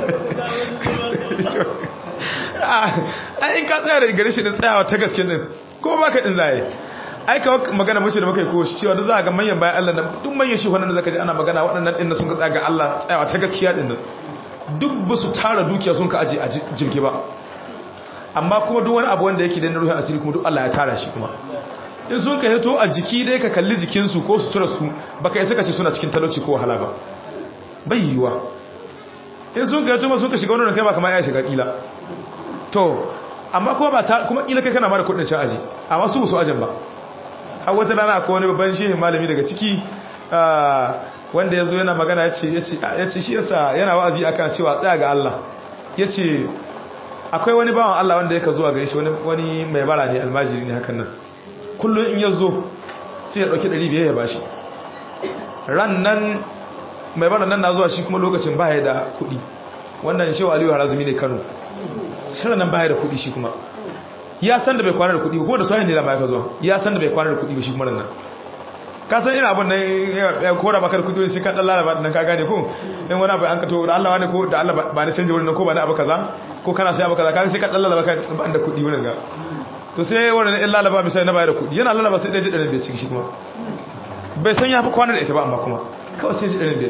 a in ka tsaya da gare shi ɗin tsayawa ta gaske ɗin ko ba ka ɗin zaye ai ka magana mace da muka yi ko shi cewa da za a ga manyan bayan Allah nan duk manyan shi wannan da zaka ji ana magana waɗannan ɗin da sun ka tsaya ga Allah tsayawa ta gaskiya ɗin nan duk ba su tara dukiya sun ka aje a jirgi ba amma kuma duk wani abu wanda yake da ruhin asiri kuma duk Allah ya tara shi kuma in sun ka hito a jiki dai ka kalli jikinsu ko sutura su baka isa ka ce suna cikin talauci ko wahala ba bai yiwa in sun ka hito ma sun ka shiga wannan kai ba kamar ya shiga kila to amma kuma ba kuma kila kai kana mara kudin cin aji amma su su ajin ba a wata rana akwai wani babban shehin malami daga ciki wanda yazo yana magana yace shi yasa yana wa'azi akan cewa tsaya ga Allah yace akwai wani bawan Allah wanda yake zuwa gare shi wani mai bara ne almajiri ne hakan nan kullum in ya zo sai ya ɗauki 500 ya bashi ran nan mai bana nan na zuwa shi kuma lokacin baya da kuɗi wannan shewa aliyu harazumi ne kano shirin nan baya da kuɗi shi kuma ya san da bai kwana da kuɗi ba kuma da sauyin ne da baya ka zuwa ya san da bai kwana da kuɗi ba shi kuma nan ka san ina abin nan ya kora maka da kuɗi sai ka ɗan lalaba nan ka gane ko in wani abu an ka to da Allah wani ko da Allah ba na canje wurin nan ko ba na abu kaza ko kana sai abu kaza ka sai ka ɗan lalaba ka ban da kuɗi wurin ga to sai wannan in lalaba misali na bayar da kudi yana lalaba sai dai ji 500 ciki shi kuma bai san ya fi kwana da ita ba amma kuma kawai sai ji 500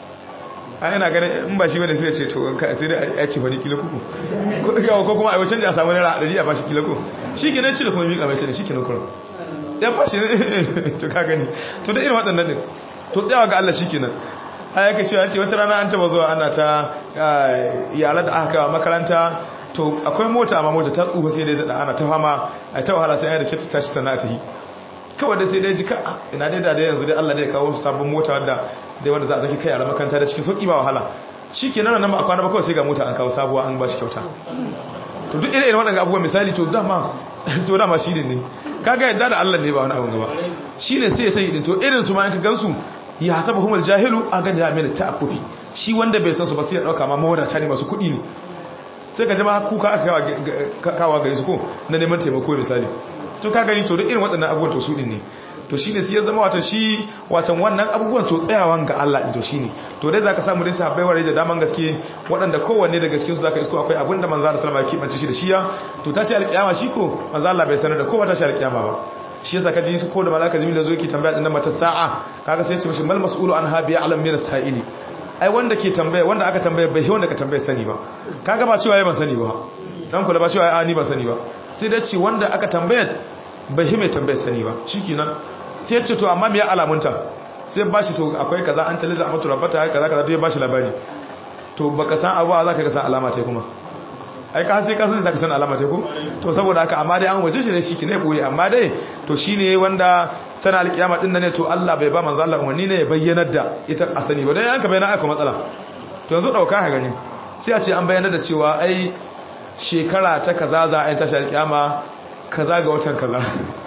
a yana ganin in ba shi bane sai ya ce to sai dai a ci fari kilo kuku ko kuma a wacan da a samu naira 100 a bashi kilo kuku shi kenan ci da kuma miƙa mai tane shi kenan kuma ya bashi to ka gani to da irin waɗannan din to tsayawa ga Allah shi kenan a yake cewa ce wata rana an taba zuwa ana ta yara da aka kawo makaranta to akwai mota amma mota ta tsufa sai dai da ana ta fama a ta wahala sai ya da ke ta tashi sana ta yi kawai da sai dai jika ina dai da yanzu dai Allah dai kawo sabon mota wanda za a zaki kai a makaranta da cikin sauki ba wahala shikenan nan ba a kwana ba kawai sai ga mota an kawo sabuwa an ba shi kyauta to duk irin waɗannan abubuwan misali to dama shi ne kaga yadda da Allah ne ba wani abu gaba shine sai ya sai din to irin su ma in ka gansu ya hasabahumul jahilu a gani ya mai ta'affufi shi wanda bai san su ba sai ya dauka ma mawadata ne masu kuɗi ne sai ka jama kuka aka kawo gari su ko na neman taimako misali to ka gani to duk irin waɗannan abubuwan to su din ne to shine sai ya zama watan wannan abubuwan to tsayawan ga Allah din to shine to dai zaka samu dai sahabbai ware da daman gaske waɗanda kowanne daga cikin su zaka isko akwai abin da manzo Allah sallallahu alaihi wasallam ya kibance shi da shiya to tashi alƙiyama shi ko manzo Allah bai sanar da kowa tashi alƙiyama ba shi yasa kaji su ko da malaka jibril zo yake tambaya din mata sa'a kaga sai ya ce mishi mal mas'ulu anha bi ya'lam min as-sa'ili ai wanda ke tambaya wanda aka tambaya bai wanda ka tambaya sani ba kaga ba cewa ban sani ba dan kula ba cewa ni ban sani ba sai da ce wanda aka tambaya bai mai tambaya sani ba shikenan sai ya ce to amma me ya alamunta sai ba shi to akwai kaza an taliza amatu rabbata kaza to ya ba shi labari to baka san abu za ka san alama ta kuma ai ka sai ka san zaka san alama ta ko to saboda haka amma dai an waje shi ne shi ne koyi amma dai to shine wanda sana alkiyama din ne to Allah bai ba manzo Allah umarni ne ya bayyanar da ita a sani ba dan yanka bayyana aka matsala to yanzu dauka ka gani sai a ce an bayyana da cewa ai shekara ta kaza za a yi tashi alkiyama kaza ga watan kaza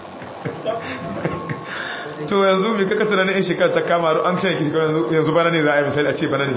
to yanzu me kaka tunanin in shekara ta kama an kai ki shekara yanzu bana ne za a yi misali a ce bana ne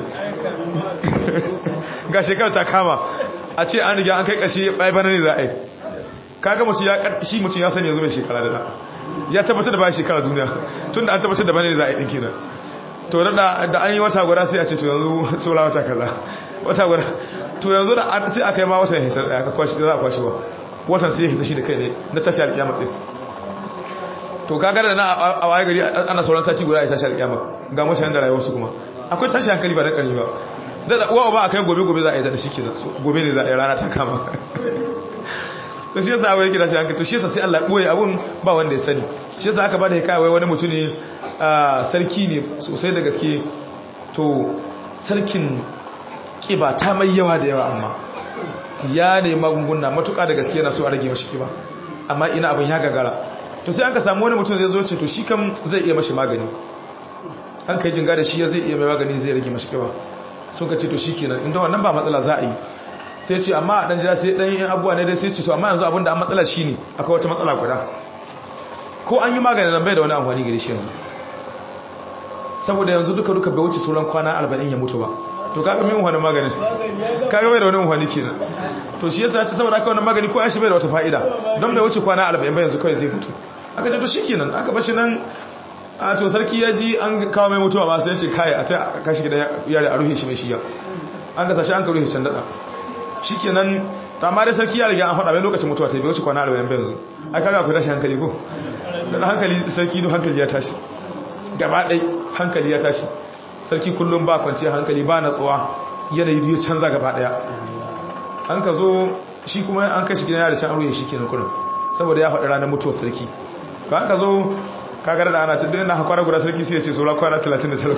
ga shekara ta kama a ce an riga an kai kashi bai bana ne za a yi kaga mutum ya sani yanzu mai shekara da ya tabbatar da ba shekara duniya tunda an tabbatar da bana ne za a yi din kenan to da an yi wata guda sai a ce to yanzu sola wata kaza wata guda to yanzu da sai aka yi ma watan hitar da aka kwashi da za a kwashi ba watan sai ya hita shi da kai ne na tashi alkiyama din to kaga da na a waye gari ana sauran sati guda a tashi alkiyama ga mutanen da rayuwarsu kuma akwai tashi hankali ba da ƙarfi ba da uwa ba a kai gobe za a yi da shi kenan gobe ne za a yi rana ta kama to shi yasa wai kira shi hankali to shi yasa sai Allah ya boye abun ba wanda ya sani shi yasa aka bada hikaya wai wani mutum ne sarki ne sosai da gaske to sarkin kiba ta mai yawa da yawa amma ya ne magunguna matuƙa da gaske yana so a rage mashi kiba amma ina abin ya gagara to sai aka samu wani mutum zai zo ce to shi kam zai iya mashi magani an kai jinga da shi zai iya mai magani zai rage mashi kiba sun ka ce to shikenan inda wannan ba matsala za a yi sai ce amma a dan jira sai dan yin abuwa ne dai sai ce to amma yanzu abin da an matsala shine akwai wata matsala guda ko an yi magani nan bai da wani amfani gare shi yanzu saboda yanzu duka bai wuce sauran kwana 40 ya mutu ba to kaga min wani magani kaga bai da wani amfani kenan to shi yasa ya ce saboda aka wannan magani ko an shi bai da wata fa'ida don bai wuce kwana 40 ba yanzu kawai zai mutu aka ce to shikenan aka bashi nan a to sarki ya ji an kawo mai mutuwa ba sai ya ce kai a ta kashi gidan yare a ruhe shi mai shiya an ga sashi an ka ruhe can dada shikenan to amma dai sarki ya riga an faɗa mai lokacin mutuwa ta bai wuce kwana 40 ba yanzu ai kaga akwai tashi hankali ko dan hankali sarki don hankali ya tashi gaba ɗai hankali ya tashi sarki kullum ba kwanciyar hankali ba natsuwa yanayi biyu canza gaba ɗaya an ka zo shi kuma an kashi gidan yare can an ruhe shi kenan kurin saboda ya faɗi ranar mutuwar sarki ka an ka zo kagar da ana tuddin na hakwara guda sarki sai ya ce saura kwana 39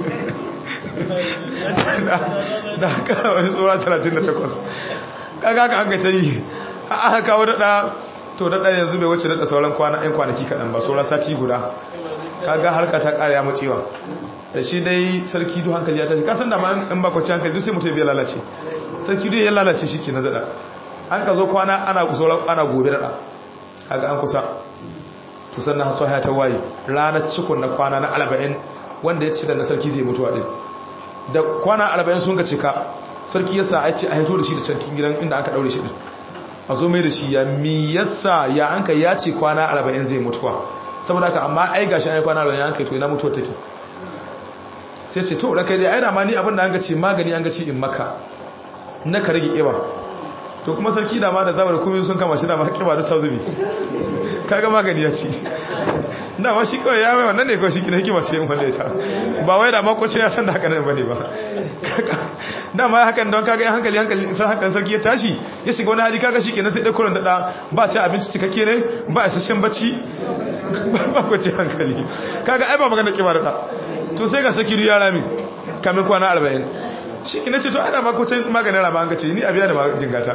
da haka wani saura 38 kaga haka an gaita yi aka kawo daɗa to daɗa yanzu bai wuce daɗa sauran kwanaki kaɗan ba saura sati guda kaga harka ta ƙara ya macewa da shi dai sarki duk hankali ya tashi kasan da ma in ba kwaci hankali duk sai mutum ya lalace sarki duk ya lalace shi ke na daɗa an ka zo kwana ana gobe daɗa kaga an kusa to sannan haso ya ta waye ranar cikon na kwana na 40 wanda ya ci da na sarki zai mutuwa din da kwana 40 sun ka cika sarki yasa a ce a hito da shi da cikin gidan inda aka daure shi din a zo mai da shi ya mi yasa ya anka ya ce kwana 40 zai mutuwa saboda haka amma ai gashi ai kwana 40 an kai to ina mutuwar take sai ce to ranka dai ai da ma ni abin da an ga ce magani an ga ce in maka na ka rage kiba to kuma sarki da ma da zabar kuma sun kama shi da ma kiba duk ta zubi kaga magani ya ci da ma shi kawai ya mai wannan ne kawai shi kina hikima ce yin wanda ta ba wai da makoci ya san da haka nan bane ba da ma hakan don kaga hankali sai hakan sarki ya tashi ya shiga wani hali kaga shi kenan sai dai kullun da ba ci abinci cikakke ne ba isasshen bacci ba ko ci hankali kaga ai ba magana kiba da to sai ga sarki ya rami kamin kwana 40 shi kina ce to ana makocin maganin rama an gace ni a biya da jingata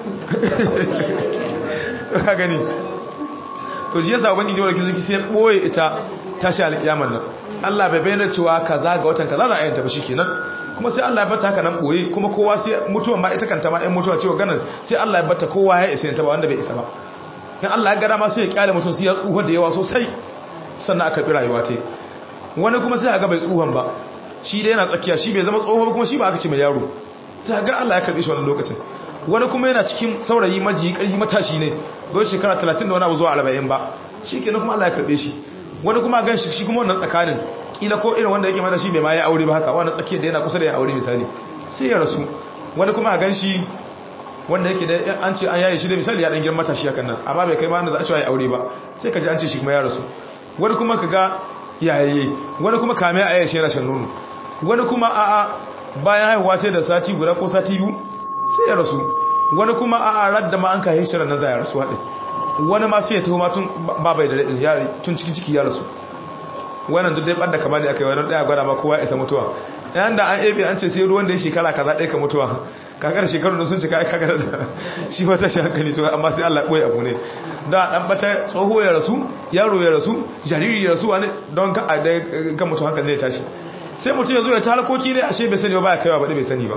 ka gani to shi yasa ubangiji wanda kizaki sai boye ita tashi alƙiyamar nan Allah bai bayyana cewa kaza ga watan kaza za a yanta ba shikenan kuma sai Allah ya bata haka nan boye kuma kowa sai mutuwan ba ita kanta ma ɗan mutuwa cewa ganin sai Allah ya bata kowa ya isa yanta ba wanda bai isa ba dan Allah ya gara ma sai ya kyale mutum sai ya tsufa da yawa sosai sannan aka karbi rayuwa ta wani kuma sai ga bai tsuhan ba shi dai yana tsakiya shi bai zama tsoho ba kuma shi ba aka ce mai yaro sai ga Allah ya karbi shi wannan lokacin wani kuma yana cikin saurayi maji ƙarfi matashi ne bai shekara 30 da wani abu zuwa 40 ba shikenan kuma Allah ya karbe shi wani kuma gan shi kuma wannan tsakanin kila ko irin wanda yake mana shi bai ma ya aure ba haka wannan tsakiyar da yana kusa da ya aure misali sai ya rasu wani kuma gan shi wanda yake da an ce an yaye shi da misali ya dan girma matashi hakan nan amma bai kai ma wanda za a ce ya aure ba sai ka ji an ce shi kuma ya rasu wani kuma kaga yayaye wani kuma kame a yayin rashin nono wani kuma a'a bayan haihuwa ce da sati guda ko sati biyu sai ya rasu wani kuma a'a radda ma an kai shirin nan za ya rasu hadin wani ma sai ya taho ma tun babai da radin yari tun cikin ciki ya rasu wannan duk dai banda kamar da aka yi wannan daya gwada ma kowa ya isa mutuwa yayin da an ebe an ce sai ruwan da ya shekara kaza ɗaya ka mutuwa kakar shekaru da sun cika ai kakar da shi ba ta shi hankali to amma sai Allah boye abu ne da dan bata tsoho ya rasu yaro ya rasu jariri ya rasu wani don ka ga mutum hankali ne ya tashi sai mutum ya zo ya talakoki ne ashe bai sani ba ya kaiwa ba bai sani ba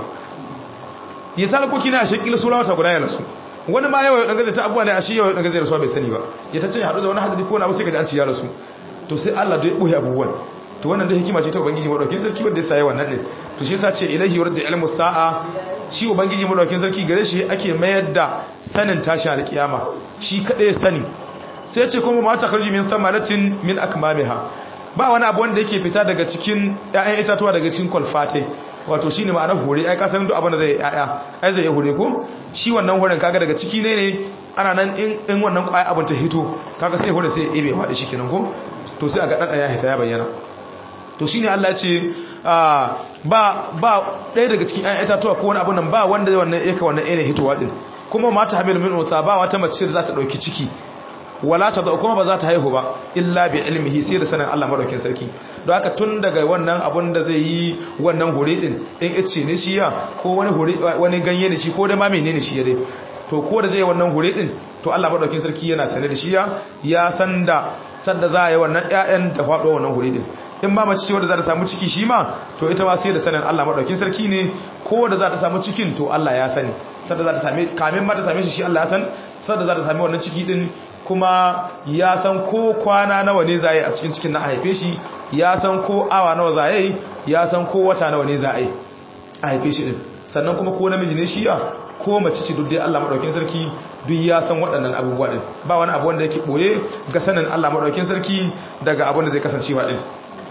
ya talakoki ne ashe kila sura wata guda ya rasu wani ma yawa dan gaza ta abuwa ne ashe yawa dan gaza ya rasu bai sani ba ya tace ya hadu da wani hadari ko na ba sai ga an ci ya rasu to sai Allah da ya boye abubuwan to wannan da hikima ce ta ubangiji madaukakin sarki wanda ya sa wannan ne to shi yasa ce ilahi yurda ilmu sa'a shi ubangiji madaukakin sarki gare shi ake mayar da sanin tashi alkiyama shi kadai sani sai ce kuma ma ta kharji min samaratin min akmamiha ba wani abu wanda yake fita daga cikin ƴaƴan itatuwa daga cikin kulfate wato shine ma'anar hore ai ka san duk abin da zai ƴaƴa ai zai hore ko shi wannan horen kaga daga ciki ne ana nan in wannan kwaya abin ta hito kaga sai hore sai ya ebe faɗi shi kenan ko to sai aga dan ya hita ya bayyana to shine Allah ya ce ba ɗaya daga cikin ƴaƴan itatuwa ko wani abu nan ba wanda zai wannan yake wannan ene hitowa din kuma mata hamil min unsa ba wata mace da za ta dauki ciki wala ta kuma ba za ta haihu ba illa bi ilmihi sai da sanin Allah madaukin sarki don haka tun daga wannan abun da zai yi wannan hore din in ice ne shi ya ko wani hore wani ganye ne shi ko da ma menene shi ya dai to ko da zai yi wannan hore din to Allah madaukin sarki yana sanar da shi ya san da sanda za a yi wannan ƴaƴan da faɗo wannan hore din in ba mace ce wanda za ta samu ciki shi ma to ita ma sai da sanin Allah madaukin sarki ne ko da za ta samu cikin to Allah ya sani sanda za ta same kamin ma ta same shi Allah ya san sanda za ta same wannan ciki din kuma ya san ko kwana nawa ne za a yi a cikin cikin na haife shi ya san ko awa nawa za a yi ya san ko wata nawa ne za a yi a haife shi din sannan kuma ko namiji ne shi ya ko mace ce duk dai Allah madaukin sarki duk ya san waɗannan abubuwa din ba wani abu wanda yake boye ga sanin Allah madaukin sarki daga abin da zai kasancewa din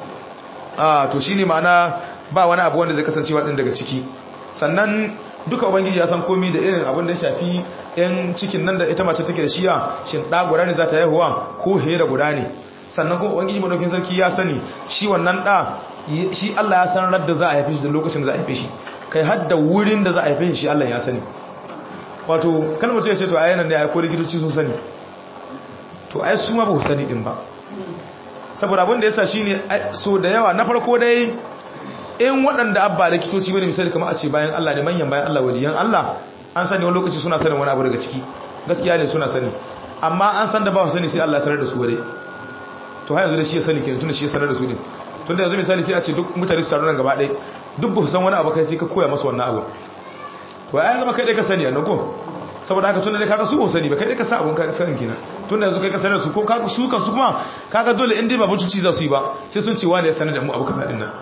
to shine ma'ana ba wani abu wanda zai kasancewa din daga ciki sannan duka ubangiji ya san komai da irin abin da ya shafi yan cikin nan da ita mace take da shiya shin da guda ne za ta haihuwa ko hera guda ne sannan kuma ubangiji madaukin sarki ya sani shi wannan da shi Allah ya san radda za a haife shi da lokacin da za a haife shi kai har da wurin da za a haife shi Allah ya sani wato kan mutum ya ce to a yanar ne a ko likitoci sun sani to ai su ma ba su sani din ba saboda abin da yasa shine so da yawa na farko dai in waɗanda abba likitoci bane misali kamar a ce bayan Allah ne manyan bayan Allah waliyan Allah an sani wani lokaci suna sanin wani abu daga ciki gaskiya ne suna sani amma an san da ba su sani sai Allah ya sanar da su bare to har yanzu da shi ya sani kenan tunda shi ya sanar da su ne tunda yanzu misali sai a ce duk mutane su taru nan gaba ɗaya duk ba su san wani abu kai sai ka koya masa wannan abu to ai zama kai dai ka sani annan ko saboda haka tunda dai kaga su ba sani ba kai dai ka sa abun ka sanin kenan tunda yanzu kai ka sanar da su ko kaga su kan su kuma kaga dole in dai ba mutunci za su yi ba sai sun ce wani ya sanar da mu abu kaza din nan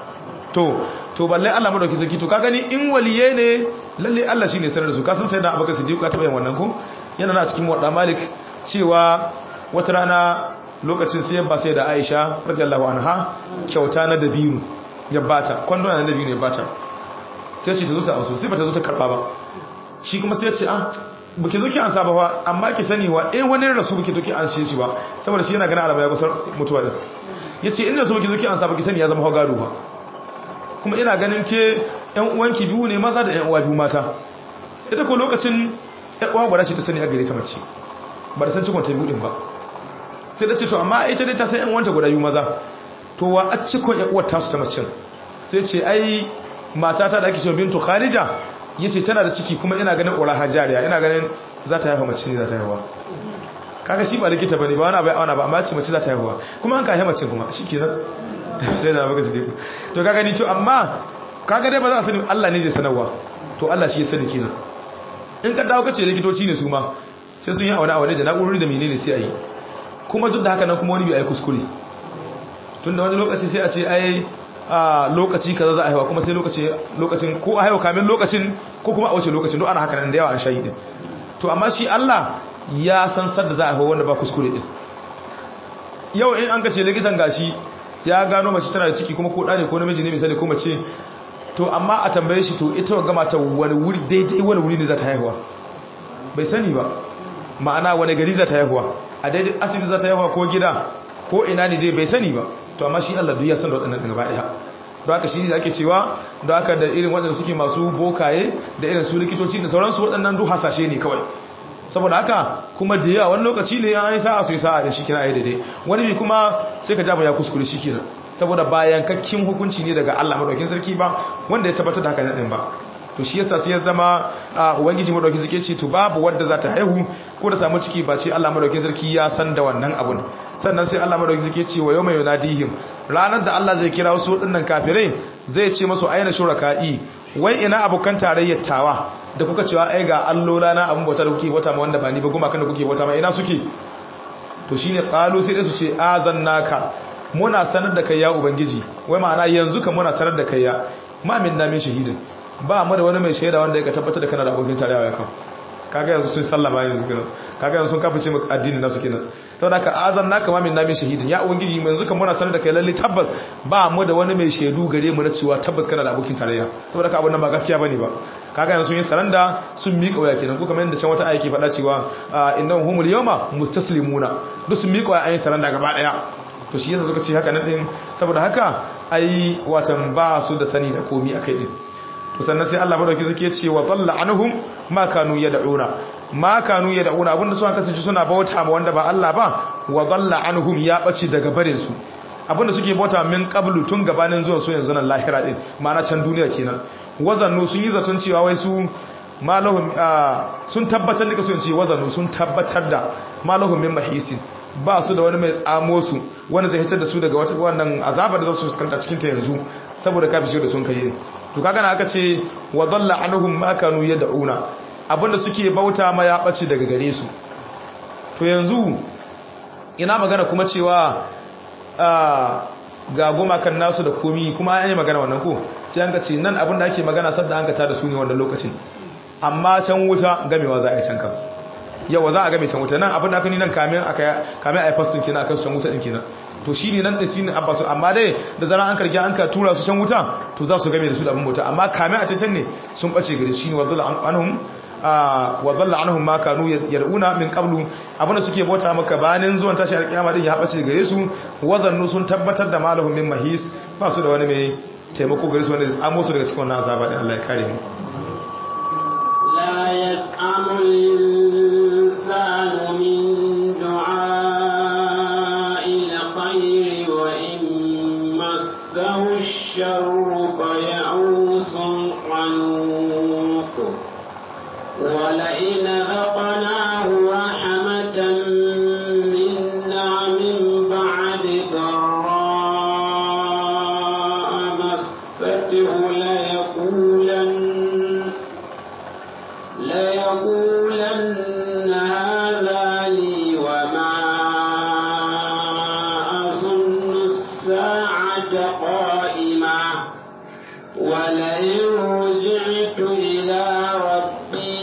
to balle Allah madauki sarki to ka gani in waliye ne lalle Allah shine sanar da su ka san sai da Abubakar Siddiq ka taba yin wannan ko yana na cikin wadda Malik cewa wata rana lokacin sai ba sai da Aisha radiyallahu anha kyauta na dabino ya bata kwando na dabino ya bata sai ce ta zo ta amso sai bata zo ta karba ba shi kuma sai ya ce buke zo ki an saba fa amma ki sani wa wani rasu buke zo ki an shi ba saboda shi yana ganin alama ya kusa mutuwa din yace in rasu buke zo ki an saba ki sani ya zama hagaru ba kuma ina ganin ke ƴan uwanki biyu ne maza da ƴan uwa biyu mata ita ko lokacin ƴan uwa gwada ce ta sani a gare ta mace ba da san cikon ta biyu din ba sai da ce to amma ita dai ta san ƴan uwanta guda biyu maza to wa a cikon ƴan uwar tasu ta mace sai ce ai mata ta da ake cewa bintu Khalija yace tana da ciki kuma ina ganin ura hajariya ina ganin za ta haifa mace ne za ta haifa kaga shi ba likita bane ba wani abai auna ba amma ce mace za ta haifa kuma an ka haifa mace kuma shikenan sai da baka sadiku to kaga ni to amma kaga dai ba za a sani Allah ne zai sanarwa to Allah shi ya sani kenan in ka dawo kace likitoci ne su ma sai sun yi aure da na'urori da menene sai ayi kuma duk da haka nan kuma wani bai ayi kuskure tunda wani lokaci sai a ce ai lokaci kaza za a haihuwa kuma sai lokacin ko a haihuwa kamin lokacin ko kuma a wuce lokacin duk ana haka nan da yawa an shayi din to amma shi Allah ya san sadda za a haihuwa wanda ba kuskure din yau in an kace likitan gashi ya gano mace tana da ciki kuma ko ɗane ko namiji ne misali ko mace to amma a tambaye shi to ita ga mata wani wuri daidai wani wuri ne za ta haihuwa bai sani ba ma'ana wani gari za ta haihuwa a daidai asibiti za ta haihuwa ko gida ko ina ne dai bai sani ba to amma shi Allah duk ya san da waɗannan gaba ɗaya don haka shi ne ake cewa don haka da irin waɗanda suke masu bokaye da irin su likitoci da sauransu waɗannan duk hasashe ne kawai saboda haka kuma da yawa wani lokaci ne an yi sa'a su yi sa'a da shi kira ya daidai wani bi kuma sai ka jaba ya kuskure shi kira saboda bayan kakkin hukunci ne daga Allah madaukin sarki ba wanda ya tabbatar da haka nan ba to shi yasa sai ya zama ubangiji madaukin sarki ce to babu wanda za ta haihu ko da samu ciki ba ce Allah madaukin sarki ya san da wannan abun sannan sai Allah madaukin sarki ce wa yawma yunadihim ranar da Allah zai kira wasu wadannan kafirai zai ce musu aina shuraka'i wai ina abokan tarayyar tawa da kuka cewa ai ga allola na abun bauta da kuke bauta ma wanda ba ni ba goma kan da kuke bauta ma ina suke to shine qalu sai dai su ce azannaka muna sanar da kai ya ubangiji wai ma'ana yanzu ka muna sanar da kai ya ma min namin shahidin ba mu da wani mai shaida wanda ya tabbatar da kana da abokin tarayya ya kan kaga yanzu sun sallama yanzu kenan kaga yanzu sun kafice mu addini nasu kenan saboda ka azannaka ma min namin shahidin ya ubangiji yanzu ka muna sanar da kai lalle tabbas ba mu da wani mai shaidu gare mu na cewa tabbas kana da abokin tarayya saboda ka abun nan ba gaskiya bane ba kaga yanzu sun yi saranda sun miƙa waya kenan ko kamar yadda can wata ayake faɗa cewa innahum humul yawma mustaslimuna duk sun miƙa waya ayin saranda gaba daya to shi yasa suka ce haka nan din saboda haka ai watan ba su da sani da komi akai din to sannan sai Allah madauki zake ce wa dalla anhum ma kanu yad'una ma kanu yad'una abinda suka kasance suna bauta ma wanda ba Allah ba wa dalla anhum ya bace daga barin su abinda suke bauta min qablu tun gabanin zuwan su yanzu nan lahira din ma'ana can duniya kenan wazannu sun yi zaton cewa wai su malahum sun tabbatar da kasu ce wazannu sun tabbatar da malahum min mahisin ba su da wani mai tsamo su wanda zai hitar da su daga wannan azaba da za su fuskanta cikin ta yanzu saboda kafirci da sun kai to kaga na aka ce wa dalla anhum ma kanu yad'una abinda suke bauta ma ya bace daga gare su to yanzu ina magana kuma cewa ga gumakan nasu da komi kuma an yi magana wannan ko sai an ka ce nan abinda ake magana sadda an ka tada su ne wannan lokacin amma can wuta gamewa za a yi can kan yawa za a game can wuta nan abinda aka ni nan kamin a yi fastin kina akan can wuta din kina to shi ne nan da shi ne abbasu amma dai da zara an karki an ka tura su can wuta to za su game da su da abin wuta amma kamin a can ne sun bace gari shi ne wadalla anhum ma kanu yad'una min qablu abinda suke bauta maka bayanin zuwan tashi alkiyama din ya bace gare su wazannu sun tabbatar da malahum min mahis ba su da wani mai taimako gare su wanda zai tsamo su daga cikin wannan azaba din Allah ya kare mu la yas'amu al-insanu min du'a'il khayri wa in massahu ash-sharru fa ya'usun qanut ولئن ذقناه رحمة منا من بعد ضراء مسته ليقولن هذا لي وما أظن الساعة قائمة ولئن رجعت إلى ربي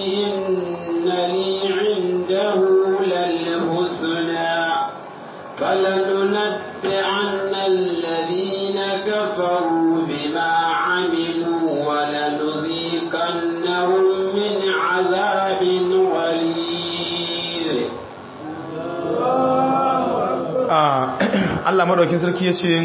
فلننبئن الذين كفروا بما عملوا ولنذيقنهم من عذاب غليظ Allah madaukin sarki yace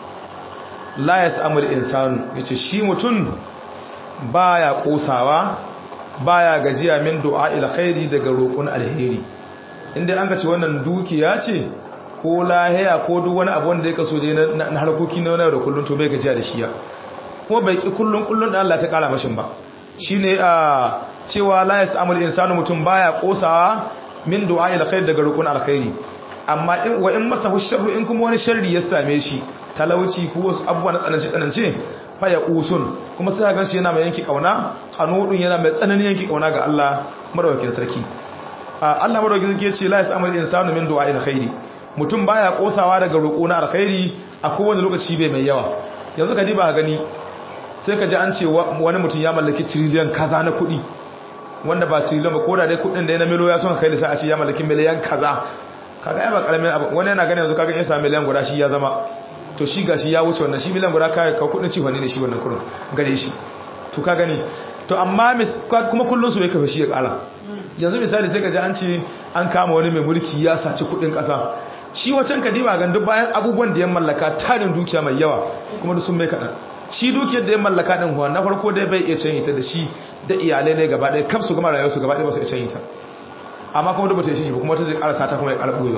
la yasamul insanu yace shi mutun baya kosawa baya gajiya min du'a'il khairi daga roƙon alheri inda an ga ce wannan dukiya ce ko lahiya ko duk wani abu wanda ya kaso dai na harkoki na yau da kullun to bai gajiya da shi ya kuma bai ki kullun da Allah ta kara mashin ba shine cewa la yasamul insanu mutum baya kosawa min du'a'il khair daga roƙon alkhairi amma wa in masahu sharru in kuma wani sharri ya same shi talauci ko wasu abubuwa na tsanance fa ya usun kuma sai ga shi yana mai yanki kauna qanudun yana mai tsananin yanki kauna ga Allah madaukakin sarki Allah madaukakin sarki yace la yasamul insanu min du'a'il khairi mutum baya kosawa daga roƙo na alkhairi a kowane lokaci bai mai yawa yanzu ka diba gani sai ka ji an ce wani mutum ya mallaki trillion kaza na kuɗi wanda ba trillion ba ko da dai kuɗin da ya na milo ya son kai da sai a ce ya mallaki miliyan kaza kaga ai ba karamin abu wani yana gani yanzu kaga in sa miliyan guda shi ya zama to shi gashi ya wuce wannan shi miliyan guda kai ka kuɗin ci wani ne shi wannan kuɗin gare shi to ka gani to amma kuma kullun su bai kafa shi ya ƙara yanzu misali sai ka ji an ce an kama wani mai mulki ya saci kuɗin ƙasa shi wacan kadiba gan duk bayan abubuwan da ya mallaka tarin dukiya mai yawa kuma sun mai kaɗan shi dukiyar da ya mallaka ɗin huwa na farko dai bai iya canyi ta da shi da iyalai ne gaba ɗaya kaf su gama rayuwarsu gaba ɗaya ba su iya canyi ta amma kuma duk ba ta yi shi ba kuma ta zai ƙara sata kuma ya ƙara ɓoye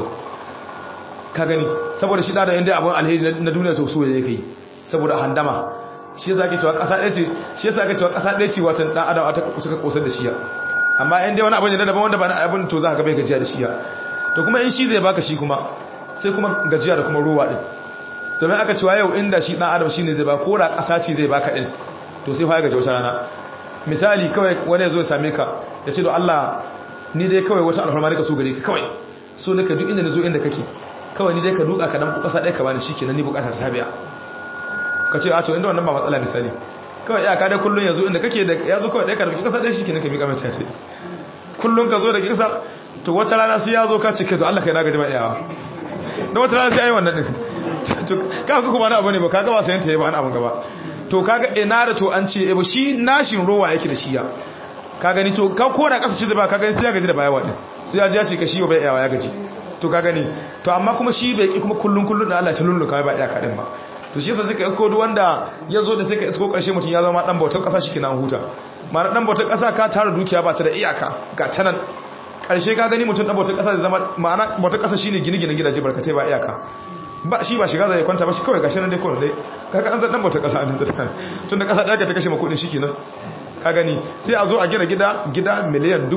ka gani saboda shi ɗada inda abin alheri na duniya to so ya kai saboda handama shi yasa ake cewa ƙasa ɗaya ce watan ɗan adam ta suka ƙosar da shi ya amma in dai wani abin da daban wanda ba na abin to za ka bai gajiya da shi ya to kuma in shi zai baka shi kuma sai kuma gajiya da kuma ruwa din domin aka cewa yau inda shi dan adam shine zai ba ko da kasa ce zai baka din to sai fa ya gaji wata rana misali kawai wani ya zo ya same ka ya ce to Allah ni dai kawai wata alfarma ne ka so gare ka kawai so ne ka duk inda nazo inda kake kawai ni dai ka duka ka dan kasa dai ka bani shikenan ni bukata ta biya ka ce a to inda wannan ba matsala misali kawai ya ka dai kullun yazo inda kake da yazo kawai dai ka duki kasa dai shikenan ka miƙa mai tace kullun ka zo da kisa to wata rana sai ya zo ka cike to Allah kai na gaji ba iyawa da wata rana sai ayi wannan din to kaga kuma na abu ne ba kaga ba sai ta yi ba an abun gaba to kaga ina da to an ce ba shi nashin rowa yake da shi ya ka gani to ka koda kasa shi da ba ka gani sai ya gaji da bayawa din sai ya ji ya ce ka shi ba iyawa ya gaji to ka gani to amma kuma shi bai ki kuma kullun da Allah ya lulluka ba iyaka din ba to shi yasa sai ka isko duk wanda ya zo da sai ka isko karshe mutum ya zama dan bautar kasa shi kina huta mara dan bautar kasa ka tara dukiya ba ta da iyaka ga tanan karshe ka gani mutum dan bautar kasa zai zama ma'ana bautar kasa shine gine-gine gidaje barkatai ba iyaka ba shi ba shiga zai kwanta ba shi kawai gashi nan dai kawai dai kaga an zan dan bautar kasa an tun da kasa da ta kashe makudin shi kenan ka gani sai a zo a gina gida miliyan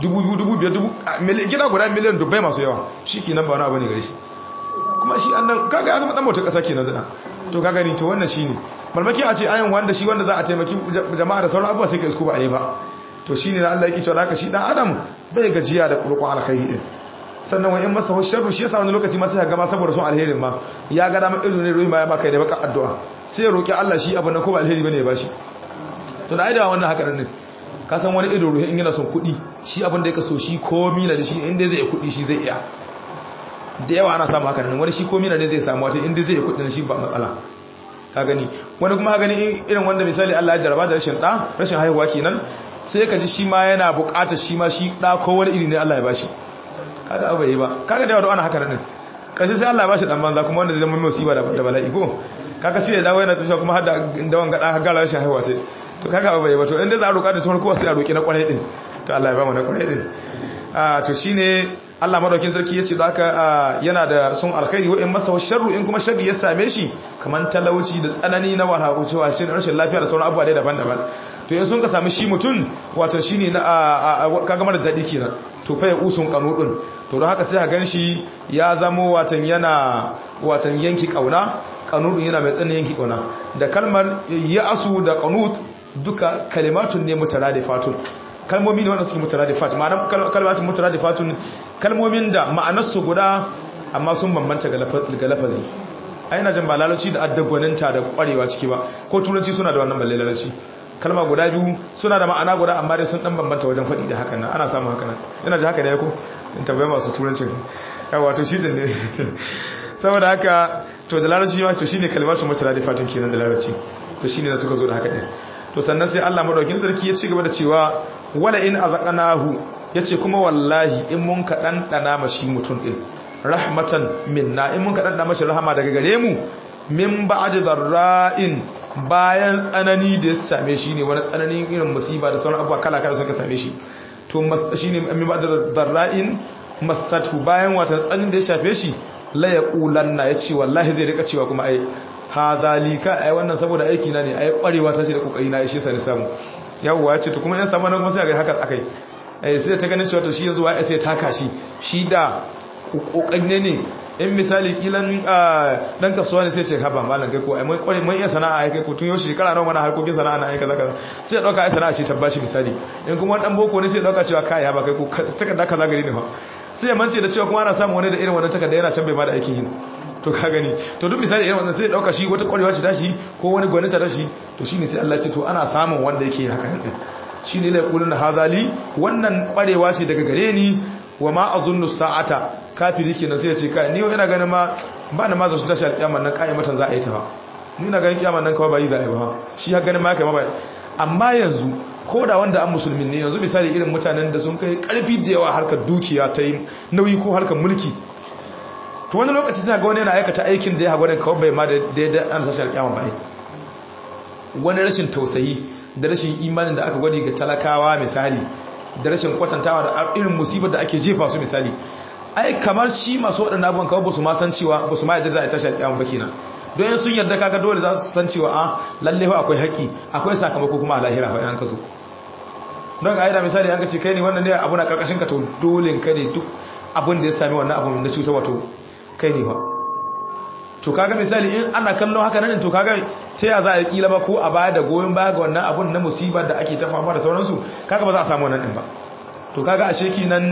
2,000 gida guda miliyan dubbai masu yawa shi kenan ba wani abu ne gare shi kuma shi annan kaga ya zama dan bautar kasa kenan da to ka gani to wannan shine malmaki a ce ayin wanda shi wanda za a taimaki jama'a da sauran abubuwa sai ka isku ba a yi ba to shine da Allah yake cewa haka shi dan adam bai gajiya da roƙon alkhairi din sannan wa in masa sharru shi yasa wani lokaci ma sai ga ma saboda son alherin ma ya ga da irin ne ruhi ma ya baka da baka addu'a sai ya roki Allah shi abin nan ko ba alheri bane ya bashi to da aida wannan haka din ka san wani ido ruhi in yana son kuɗi shi abin da yake so shi komi na da shi inda zai kuɗi shi zai iya da yawa ana samu haka nan wani shi komi na ne zai samu wata inda zai kuɗi shi ba matsala ka gani wani kuma ka gani irin wanda misali Allah ya jarraba da rashin haihuwa kenan sai ka ji shi ma yana buƙatar shi ma shi da ko wani iri ne Allah ya bashi kaga abu yi ba kaga da yawa ana haka nan karshe sai Allah ya bashi dan banza kuma wanda zai zama mai musiba da bala'i ko kaga sai ya dawo yana tashi kuma har da wanga da ga rashin haihuwa ce to kaga abu yi ba to inda za a roƙa da farko sai a roƙi na ƙwarai din to Allah ya ba mu na ƙwarai din to shine Allah madaukin sarki yace da haka yana da sun alkhairi wa in masa sharru in kuma sharri ya same shi kaman talauci da tsanani na wahala cewa shi rashin lafiya da sauran abubuwa daban-daban to in sun ka sami shi mutun wato shine na kaga mara dadi kenan to fa ya usun kanudun to don haka sai ka ganshi ya zamo watan yana watan yanki kauna kanudun yana mai tsanin yanki kauna da kalmar ya'asu da qanut duka kalimatun ne mutaradifatun kalmomi ne wanda suke mutaradifatun ma'anar kalmatun mutaradifatun kalmomin da ma'anarsu guda amma sun bambanta ga lafazi ai na jin ba lalaci da addagwaninta da kwarewa ciki ba ko turanci suna da wannan balle lalaci kalma guda biyu suna da ma'ana guda amma dai sun dan bambanta wajen faɗi da hakan nan ana samun hakan nan ina ji haka da yako in tabbai masu turancin yawa to shi din ne saboda haka to da lalaci ma to shine kalmatu mutaradifatun kenan da lalaci to shine da suka zo da haka din to sannan sai Allah madaukakin sarki ya ci gaba da cewa wala in azaqnahu yace kuma wallahi in mun ka dana mashi mutun din rahmatan minna in mun ka dana mashi rahama daga gare mu min ba'd darra'in bayan tsanani da ya same shi ne wani tsananin irin musiba da sauran abubuwa kala kala suka same shi to shine min ba'd darra'in masatu bayan wata tsanin da ya shafe shi la yaqulanna yace wallahi zai rika cewa kuma ai hadhalika ai wannan saboda aiki na ne ai kwarewa ta ce da kokari na shi sai na samu yawwa yace to kuma yan samu nan kuma sai ga haka akai sai ta ganin cewa to shi yanzu wai sai taka shi da kokari ne in misali kilan dan kasuwa ne sai ce haba malam kai ko ai mun kware mun iya sana'a ai kai ko tun yau shekara nawa mana harkokin sana'a na ai kaza kaza sai ya dauka ai sana'a ce tabbashi misali in kuma dan boko ne sai ya dauka cewa kai ya ba kai ko takarda kaza gari ne fa sai ya mance da cewa kuma ana samu wani da irin wannan takarda yana can bai ma da aikin yin to ka gani to duk misali irin wannan sai ya dauka shi wata kwarewa ce tashi ko wani gwaninta tashi to shine sai Allah ce to ana samun wanda yake haka din shine la yaquluna hazali wannan kwarewa ce daga gare ni wa ma azunnu sa'ata kafiri kenan sai ya ce kai ni ina ganin ma ba na ma za su tashi alƙiyamar nan matan za a yi ta ba ni ina ganin kiyamar nan kawai ba yi za a yi ba shi har ganin ma kai ma ba amma yanzu ko da wanda an musulmin ne yanzu misali irin mutanen da sun kai karfi da yawa harkar dukiya ta yi nauyi ko harkar mulki to wani lokaci sai ga wani yana aikata aikin da ya hagu kawai bai ma da daidai an sashi alƙiyama ba wani rashin tausayi da rashin imanin da aka gwadi ga talakawa misali da rashin kwatantawa da irin musibar da ake jefa su misali ai kamar shi masu waɗannan abubuwan kawai ba su ma san cewa ba su ma yadda za a tashi alƙiyama ba kenan don sun yarda kaga dole za su san cewa a lalle fa akwai haƙi akwai sakamako kuma a lahira fa an ka zo don ga aida misali an ka ce kai ne wannan ne abu na karkashin ka to dole ka ne duk abin da ya sami wannan abu da cuta wato kai ne fa to kaga misali in ana kallon haka nan to kaga ta ya za a kila ba ko a baya da goyon baya ga wannan abun na musibar da ake ta fama da sauransu kaga ba za a samu wannan din ba to kaga a sheki nan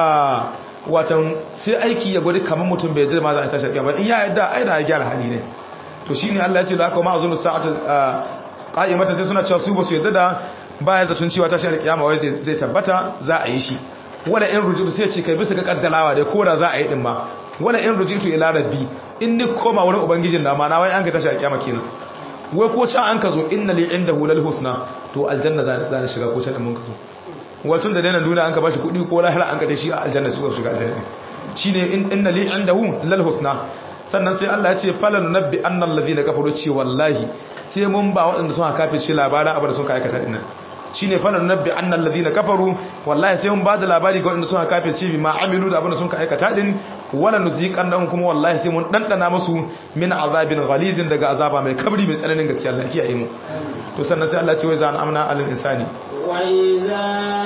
watan sai aiki ya gwada kamar mutum bai zama za a tashi ba in ya yadda ai da ya gyara hali ne to shine Allah ya ce da aka ma azunu sa'atu qa'imata sai suna cewa su ba su yadda da baya zatun cewa tashi alkiyama wai zai tabbata za a yi shi wala in rujutu sai ce kai bisa ga kaddalawa dai ko da za a yi din ma wala in rujutu ila rabbi in ni koma wurin ubangijin da ma na wai an ka tashi alkiyama kenan wai ko can an ka zo inna li indahu lal husna to aljanna za ni shiga ko can mun ka zo watun da dai nan duniya an ka bashi kudi ko lahira an ka dai shi a aljanna su shiga aljanna shine inna li indahu lal husna sannan sai Allah ya ce falan nabbi annal ladina kafaru ce wallahi sai mun ba waɗanda sun kafirce labaran abin da sun aikata dinnan shine fa nabbi annal ladina kafaru wallahi sai mun ba da labari ga wanda suka kafirce bi ma amilu da abin da suka aikata din wala nuziqannahum kuma wallahi sai mun dandana musu min azabin ghalizin daga azaba mai kabri mai tsananin gaskiya Allah kiyaye mu to sannan sai Allah ce wai zan amna alal insani wa idza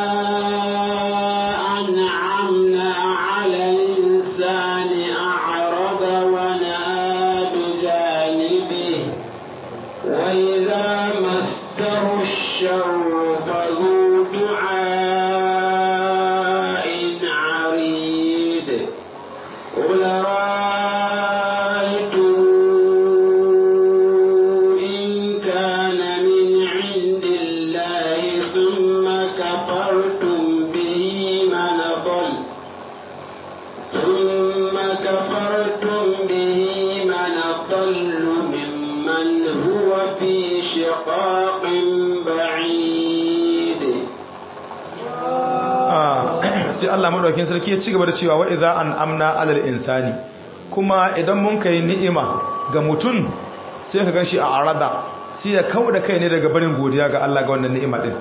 an'amna 'alal insani a'rada wa na'a bi janibihi wa idza massahu ash-sharru فذو دعاء عريض قل رأيتم إن كان من عند الله ثم كفرتم به من أضل ممن هو في شقاق sai Allah madaukakin sarki ya ci gaba da cewa wa idza an'amna 'alal insani kuma idan mun kai ni'ima ga mutun sai ka ganshi a arada sai ya kauda kai ne daga barin godiya ga Allah ga wannan ni'ima din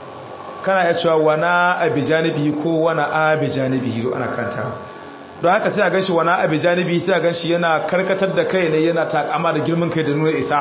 kana ya cewa wana abijanibihi ko wana abijanibihi do ana kanta don haka sai a ganshi wana abijanibihi sai a ganshi yana karkatar da kai ne yana takama da girman kai da nuna isa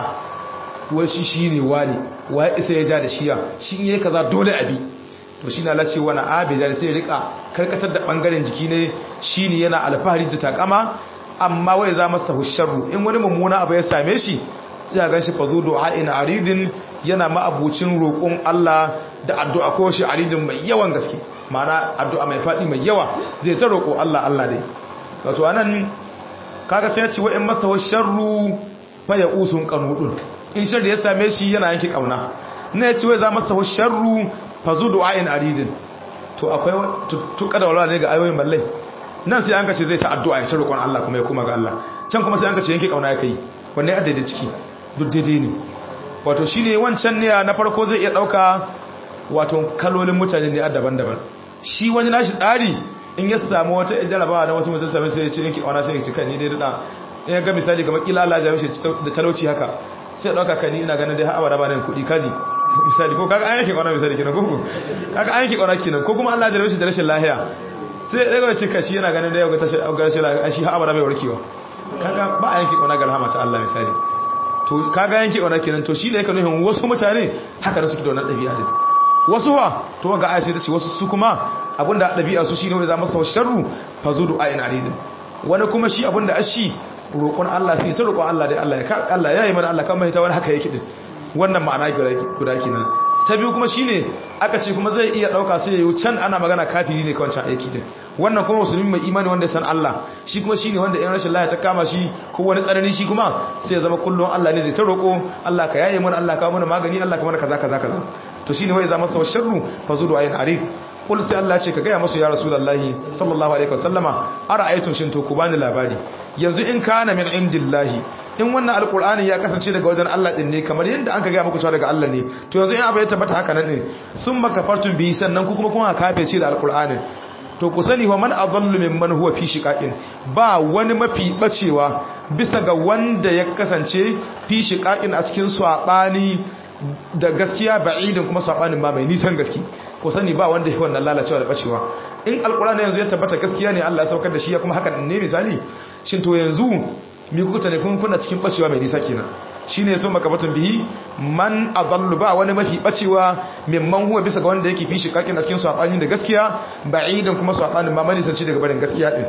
wai shi shine wani wai isa ya ja da shiya shi in yayi kaza dole abi to shi na lace wani abijan sai rika karkatar da bangaren jiki ne shi ne yana alfahari da takama amma wai za masa husharru in wani mummuna abu ya same shi sai a ganshi fazu du'a'in aridin yana ma'abucin roƙon Allah da addu'a ko shi aridin mai yawan gaske ma'ana addu'a mai faɗi mai yawa zai ta roƙo Allah Allah dai wato anan kaga sai ya ce wa in masa husharru fa ya usun qanudun in sharri ya same shi yana yanke kauna ne ya ce wai za masa husharru fazu du'a'in aridin to akwai tuka da walwala ne ga ayoyin mallai nan sai an kace zai ta addu'a ya ta roƙon Allah kuma ya koma ga Allah can kuma sai an kace yanke kauna ya kai wanne ya daidai ciki duk daidai ne wato shine wancan ne na farko zai iya dauka wato kalolin mutane ne daban-daban shi wani nashi tsari in ya samu wata jarabawa na wasu mutum sai ya ce yanke kauna sai ya ci kan ni dai da in ga misali ga makila Allah ya mishi da talauci haka sai dauka kani ina ganin dai har abada ba nan kudi kaji misali ko kaga an yake kwana misali kenan ko kaga an yake kwana kenan ko kuma Allah ya jarabe shi da rashin lafiya sai daga wace kashi yana ganin da yau ga rashin lafiya shi har abada bai warkewa kaga ba a yanke kwana ga rahama ta Allah misali to kaga yanke kwana kenan to shi ne yake nufin wasu mutane haka da suke da wannan dabi'a din wasu wa to ga ayati ta ce wasu su kuma abinda dabi'a su shine wanda za masa sharru fazudu ayin aridin wani kuma shi abinda ashi roƙon Allah sai ta roƙon Allah dai Allah ya yi mana Allah kan mai ta wani haka yake din wannan ma'ana guda kenan ta biyu kuma shine aka ce kuma zai iya dauka sai yayi can ana magana kafiri ne kawai aiki din wannan kuma musulmi mai imani wanda ya san Allah shi kuma shine wanda in rashin lafiya ta kama shi ko wani tsanani shi kuma sai ya zama kullun Allah ne zai ta roko Allah ka yaye mana Allah ka mana magani Allah ka mana kaza to shine wai za masa sharru fazudu ayin arif kul sai Allah ce ka ga masu ya rasulullahi sallallahu alaihi wasallama ara'aytum shin to ku bani labari yanzu in kana min indillahi in wannan alkur'ani ya kasance daga wajen Allah din ne kamar yadda an ka ga muku cewa daga Allah ne to yanzu in abu ya tabbata haka nan ne sun makafartun bi sannan ku kuma kafirce da alkur'ani to ku sani wa man adallu mimman huwa fi shiqaqin ba wani mafi bacewa bisa ga wanda ya kasance fi shiqaqin a cikin sabani da gaskiya ba'idin kuma sabanin ba mai nisan gaski ku sani ba wanda ya wannan lalacewa da bacewa in alkur'ani yanzu ya tabbata gaskiya ne Allah ya saukar da shi ya kuma haka ne misali shin to yanzu mi kuta ne kun kuna cikin bacewa mai nisa kenan shine yaso makabatun bihi man adallu ba wani mafi bacewa mimman huwa bisa ga wanda yake fi shikakin a cikin sabani da gaskiya ba'idan kuma sabanin ma mani sanci daga barin gaskiya din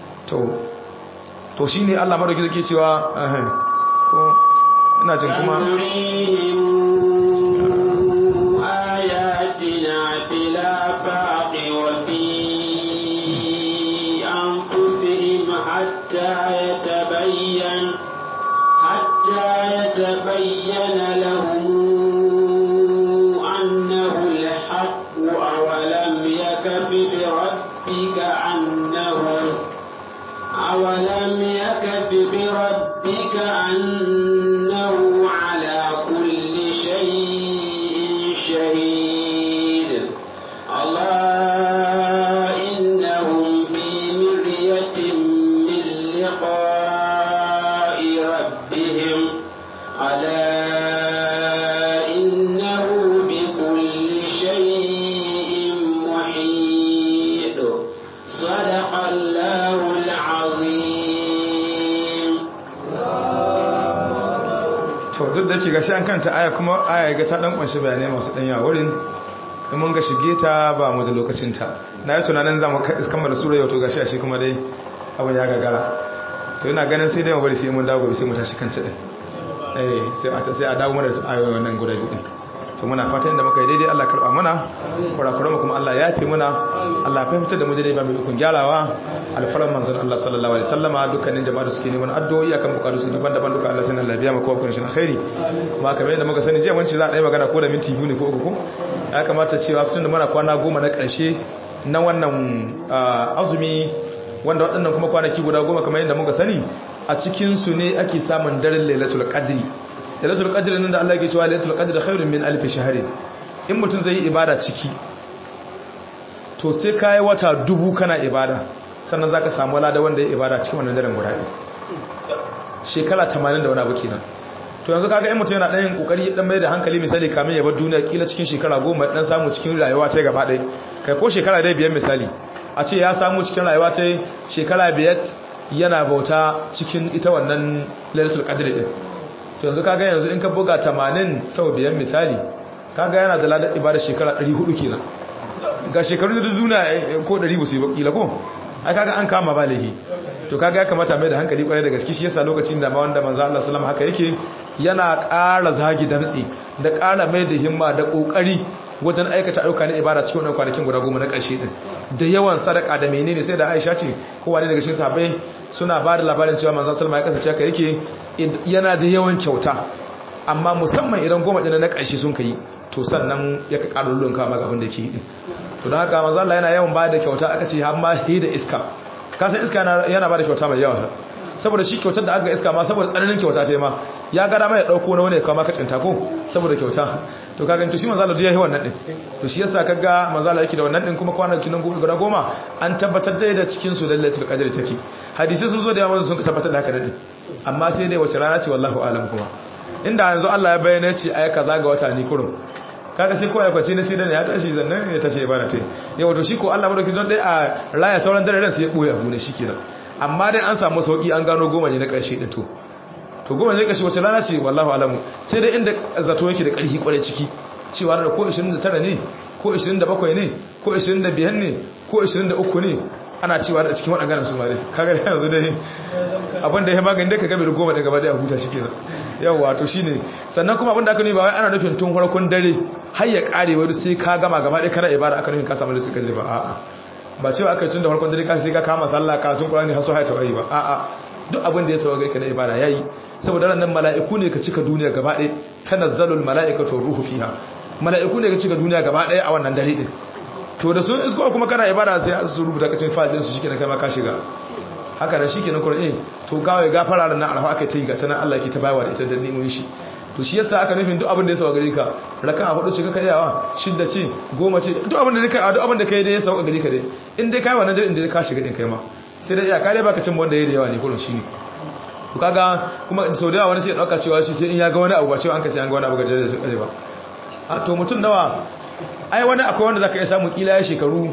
to shine Allah madauki yake cewa ko ina jin kuma ayatina fil afaqi wa fi anfusihim hatta يتبين لهم أنه الحق أولم يكف بربك أنه على كل شيء شهيد الله إنهم في مرية من لقاء ربهم ألا إنه بكل to duk da ke gashi an kanta aya kuma aya ga ta dan kunshi bayanai masu dan yawa wurin in mun ga shige ta ba mu da lokacin ta na yi tunanin zamu kammala sura yau to gashi a shi kuma dai abin ya gagara to ina ganin sai dai mu bari sai mun dawo sai mu tashi kanta din sai a dawo mana da ayoyi wannan guda biyu to muna fata inda muka yi daidai Allah karba mana kurakuran mu kuma Allah ya yafe mana Allah ya fahimtar da mu daidai ba mu ikon gyarawa alfaran manzon Allah sallallahu alaihi wasallama dukkanin jama'a da suke neman addu'o'i akan bukatu su daban-daban duka Allah sai Allah biya maka wakon shi na khairi kuma kamar yadda muka sani jiya wanci za a yi magana ko da minti 2 ne ko 3 ko ya kamata cewa tun da muna kwana 10 na karshe na wannan azumi wanda waɗannan kuma kwanaki guda 10 kamar yadda muka sani a cikin su ne ake samun daren lailatul qadri lailatul qadri nan da Allah yake cewa lailatul qadri khairun min alf shahr in mutum zai yi ibada ciki to sai kai wata 1000 kana ibada sannan zaka samu lada wanda ya ibada cikin wannan daren guda ɗaya shekara 80 da wani abu kenan to yanzu kaga in mutum yana ɗayan kokari dan mai da hankali misali kamin ya bar duniya kila cikin shekara 10 dan samu cikin rayuwa ta gaba ɗaya kai ko shekara dai biyan misali a ce ya samu cikin rayuwa ta shekara 5 yana bauta cikin ita wannan lailatul qadri din to yanzu kaga yanzu in ka buga 80 sau biyan misali kaga yana da ladan ibada shekara 400 kenan ga shekaru da duniya ko 100 ba su yi bakila ko ai kaga an kama balihi to kaga ya kamata mai da hankali kwarai da gaske shi yasa lokacin da ma wanda manzo Allah sallallahu haka yake yana ƙara zagi damtsi da ƙara mai da himma da kokari wajen aikata ayyuka na ibada cikin wannan kwanakin guda 10 na ƙarshe din da yawan sadaka da menene sai da Aisha ce kowa ne daga cikin sahabbai suna ba da labarin cewa manzo sallallahu alaihi wasallam ya kasance haka yake yana da yawan kyauta amma musamman idan 10 din na ƙarshe sun kai to sannan ya ka ƙarullun kama ga abin da yake yi to don haka manzo Allah yana yawan ba da kyauta aka ce har ma da iska kasan iska yana ba da kyauta mai yawa saboda shi kyautar da aka iska ma saboda tsananin kyauta ce ma ya gada mai ya dauko na wani kama ka cinta ko saboda kyauta to kaga to shi manzo Allah ya yi wannan din to shi yasa kaga manzo Allah yake da wannan din kuma kwanakin nan guda 10 an tabbatar da cikin su lailatul qadr take hadisi sun zo da yawa sun tabbatar da haka din amma sai dai wace rana ce wallahi alam kuma inda yanzu Allah ya bayyana ce ai kaza ga wata ni kurum kaga sai kowa ya kwace ne sai dan ya tashi zannan ya tashi ibada tai yau to shi ko Allah madauki don dai a raya sauran dare ran sai ya boye abu ne shikenan amma dai an samu sauki an gano 10 ne na karshe din to 10 ne karshe wace rana ce wallahi alamu sai dai inda zato yake da karfi kware ciki cewa da ko 29 ne ko 27 ne ko 25 ne ko 23 ne ana cewa da cikin wadannan su ma dai kaga yanzu dai abinda ya magani dai kaga bai 10 da gaba dai a huta shikenan yawa to shine sannan kuma abinda aka nuna ba wai ana nufin tun farkon dare har ya kare wai sai ka gama gaba ɗaya kana ibada aka nufin ka samu lissafin kaji ba a'a ba cewa aka tun da farkon dare ka sai ka kama sallah ka tun Qur'ani har so haita wai ba a'a duk abin da ya sauka kai na ibada yayi saboda ran nan mala'iku ne ka cika duniya gaba ɗaya tanazzalul mala'ikatu ruhu fiha mala'iku ne ka cika duniya gaba ɗaya a wannan dare din to da sun isko kuma kana ibada sai su rubuta kacin file din su shikenan kai ma ka shiga haka da shikenan Qur'ani to gawai gafara ran nan arha aka ta yi ga sanan Allah ke ta bayar da ita da nimun shi to shi yasa aka nufin duk abin da ya sauka gare ka raka'a 4 ce ka kaiyawa 6 ce 10 ce duk abin da kai duk abin da kai da ya sauka gare ka dai in dai kai wannan dare in dai ka shiga din kai ma sai dai ya kare baka cin wanda yayi da yawa ne kullun shine to kaga kuma sau da yawa wani sai ya dauka cewa shi sai in ya ga wani abu ba cewa an ka sai an ga wani abu ga dare da kare ba a to mutun nawa ai wani akwai wanda zaka iya samu kila ya shekaru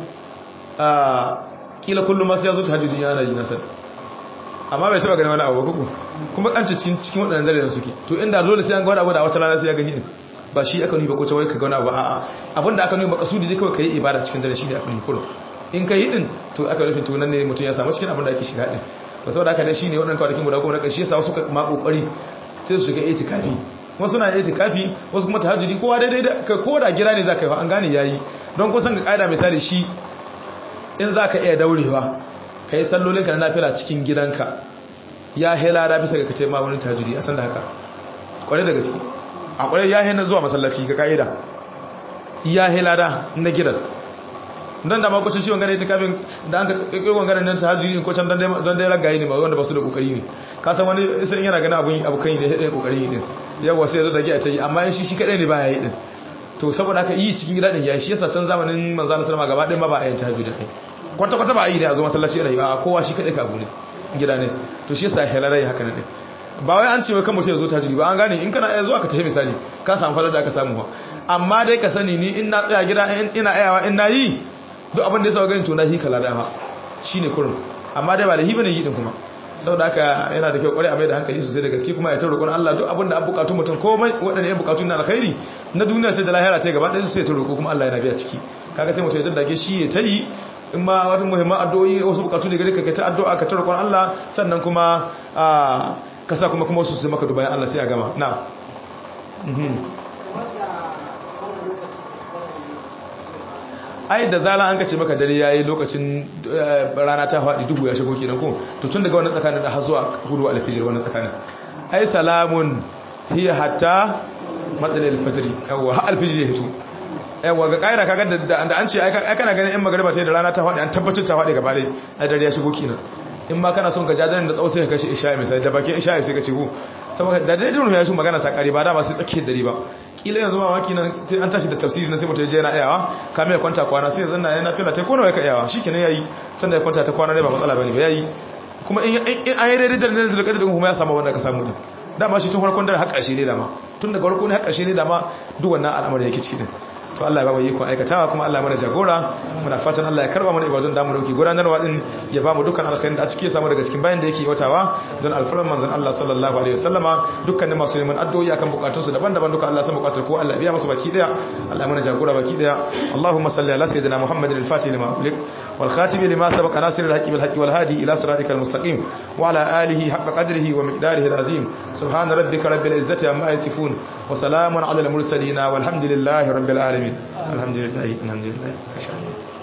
kila kullum ma sai ya zo tahajjudi yana yi nasar amma bai taba gani wani abu ba kuma an ci cikin wadannan dare suke to inda dole sai an ga wani abu da wata rana sai ya gani ba shi aka nuni ba ko cewa ka ga wani abu a'a abinda aka nuni makasudi dai kawai kai ibada cikin dare shi ne aka nuni kullum in kai din to aka nufin to nan ne mutum ya samu cikin abin da ake shiga din ba saboda haka dai shine wadannan kwanakin guda goma na karshe yasa wasu ma kokari sai su shiga itikafi wasu na itikafi wasu kuma tahajjudi kowa daidai da ko da gira ne zaka yi an gane yayi don kusan ga kaida misali shi in zaka iya daurewa kai sallolinka na nafila cikin gidanka ya helada bisa ga kace ma wani tahajjudi a san da haka kware da gaske a kware ya hena zuwa masallaci ka kaida ya helada na gidan dan da ma kuce shi wangare ta kafin da an ka kirkiro wangare nan tahajjudi ko can dan dai ragayi ne wanda ba su da kokari ne ka san wani sai yana gana abu kai ne da kokari ne yawa sai ya zo da gi a tayi amma shi kadai ne baya yi din to saboda haka yi cikin gidan ya shi yasa can zamanin manzon sallama gaba ɗaya ma ba a yin tahajjudi kai kwata-kwata ba a yi ne a zo masallaci yana yi a kowa shi kaɗai kabu ne gida ne to shi yasa helarai haka ne ba wai an ce wai kan mutum ya zo tajiri ba an gane in kana iya zuwa ka tafi misali ka samu farar da aka samu ba amma dai ka sani ni in na tsaya gida ina ayawa in na yi duk abin da ya saba gani to na hi kala da ha shi ne kurum amma dai ba da hi bane yi din kuma saboda haka yana da kyau kwarai a mai da hankali sosai da gaske kuma ya ta roƙon Allah duk abin da an bukatu mutum komai waɗanda ya bukatu na alkhairi na duniya sai da lahira ta gaba ɗaya sai ta roƙo kuma Allah yana biya ciki kaga sai mutum ya daddage shi ya tayi in ma wata muhimman addu'o'i wasu bukatu ne gare ka kai ta addu'a ka ta roƙon Allah sannan kuma ka sa kuma wasu su maka dubayan Allah sai a gama na ai da zala an kace maka dare yayi lokacin rana ta faɗi duhu ya shigo kenan ko to tun daga wannan tsakanin da har zuwa hudu alfijir wannan tsakanin ai salamun hiya hatta madal alfajr yawa har alfijir ya hito yawa ga kaira kaga da an ce ai kana ganin in magariba sai da rana ta faɗi an tabbatar ta faɗi gaba dai ai dare ya shigo kenan in ma kana son ka ja daren da tsawo sai ka kashe isha misali da bakin isha sai ka ce ko saboda da dai dun ya shi magana sakari ba da ba sai tsakiyar dare ba kila yanzu ma waki nan sai an tashi da tafsiri nan sai mutum je yana ayawa kamar ya kwanta kwana sai zanna yana fila ta kona wai ka ayawa shikenan yayi sanda ya kwanta ta kwana ne ba matsala bane ba yayi kuma in an yi daidai da zulqa'da kuma ya samu wanda ka samu din dama shi tun farkon dare har ƙarshe ne dama tun daga farko ne har ƙarshe ne dama duk wannan al'amari yake ciki din to Allah ya ba mu iko aikatawa kuma Allah ya mana jagora muna fatan Allah ya karba mana ibadun da mu dauki gudanarwa din ya ba mu dukkan alkhairin da a cike samu daga cikin bayan da yake watawa don alfaran manzon Allah sallallahu alaihi wasallama dukkanin masu neman addu'o'i akan bukatun su daban-daban duka Allah san bukatar ko Allah biya musu baki daya Allah ya mana jagora baki daya Allahumma salli ala sayyidina Muhammadin al-fatih lima ulik wal khatim lima sabaqa nasir al-haqqi bil haqqi wal hadi ila siratikal mustaqim wa ala alihi haqqa qadrihi wa miqdarihi al-azim subhana rabbika rabbil izzati amma yasifun wa salamun ala al-mursalin walhamdulillahi rabbil alamin الحمد لله ما شاء الله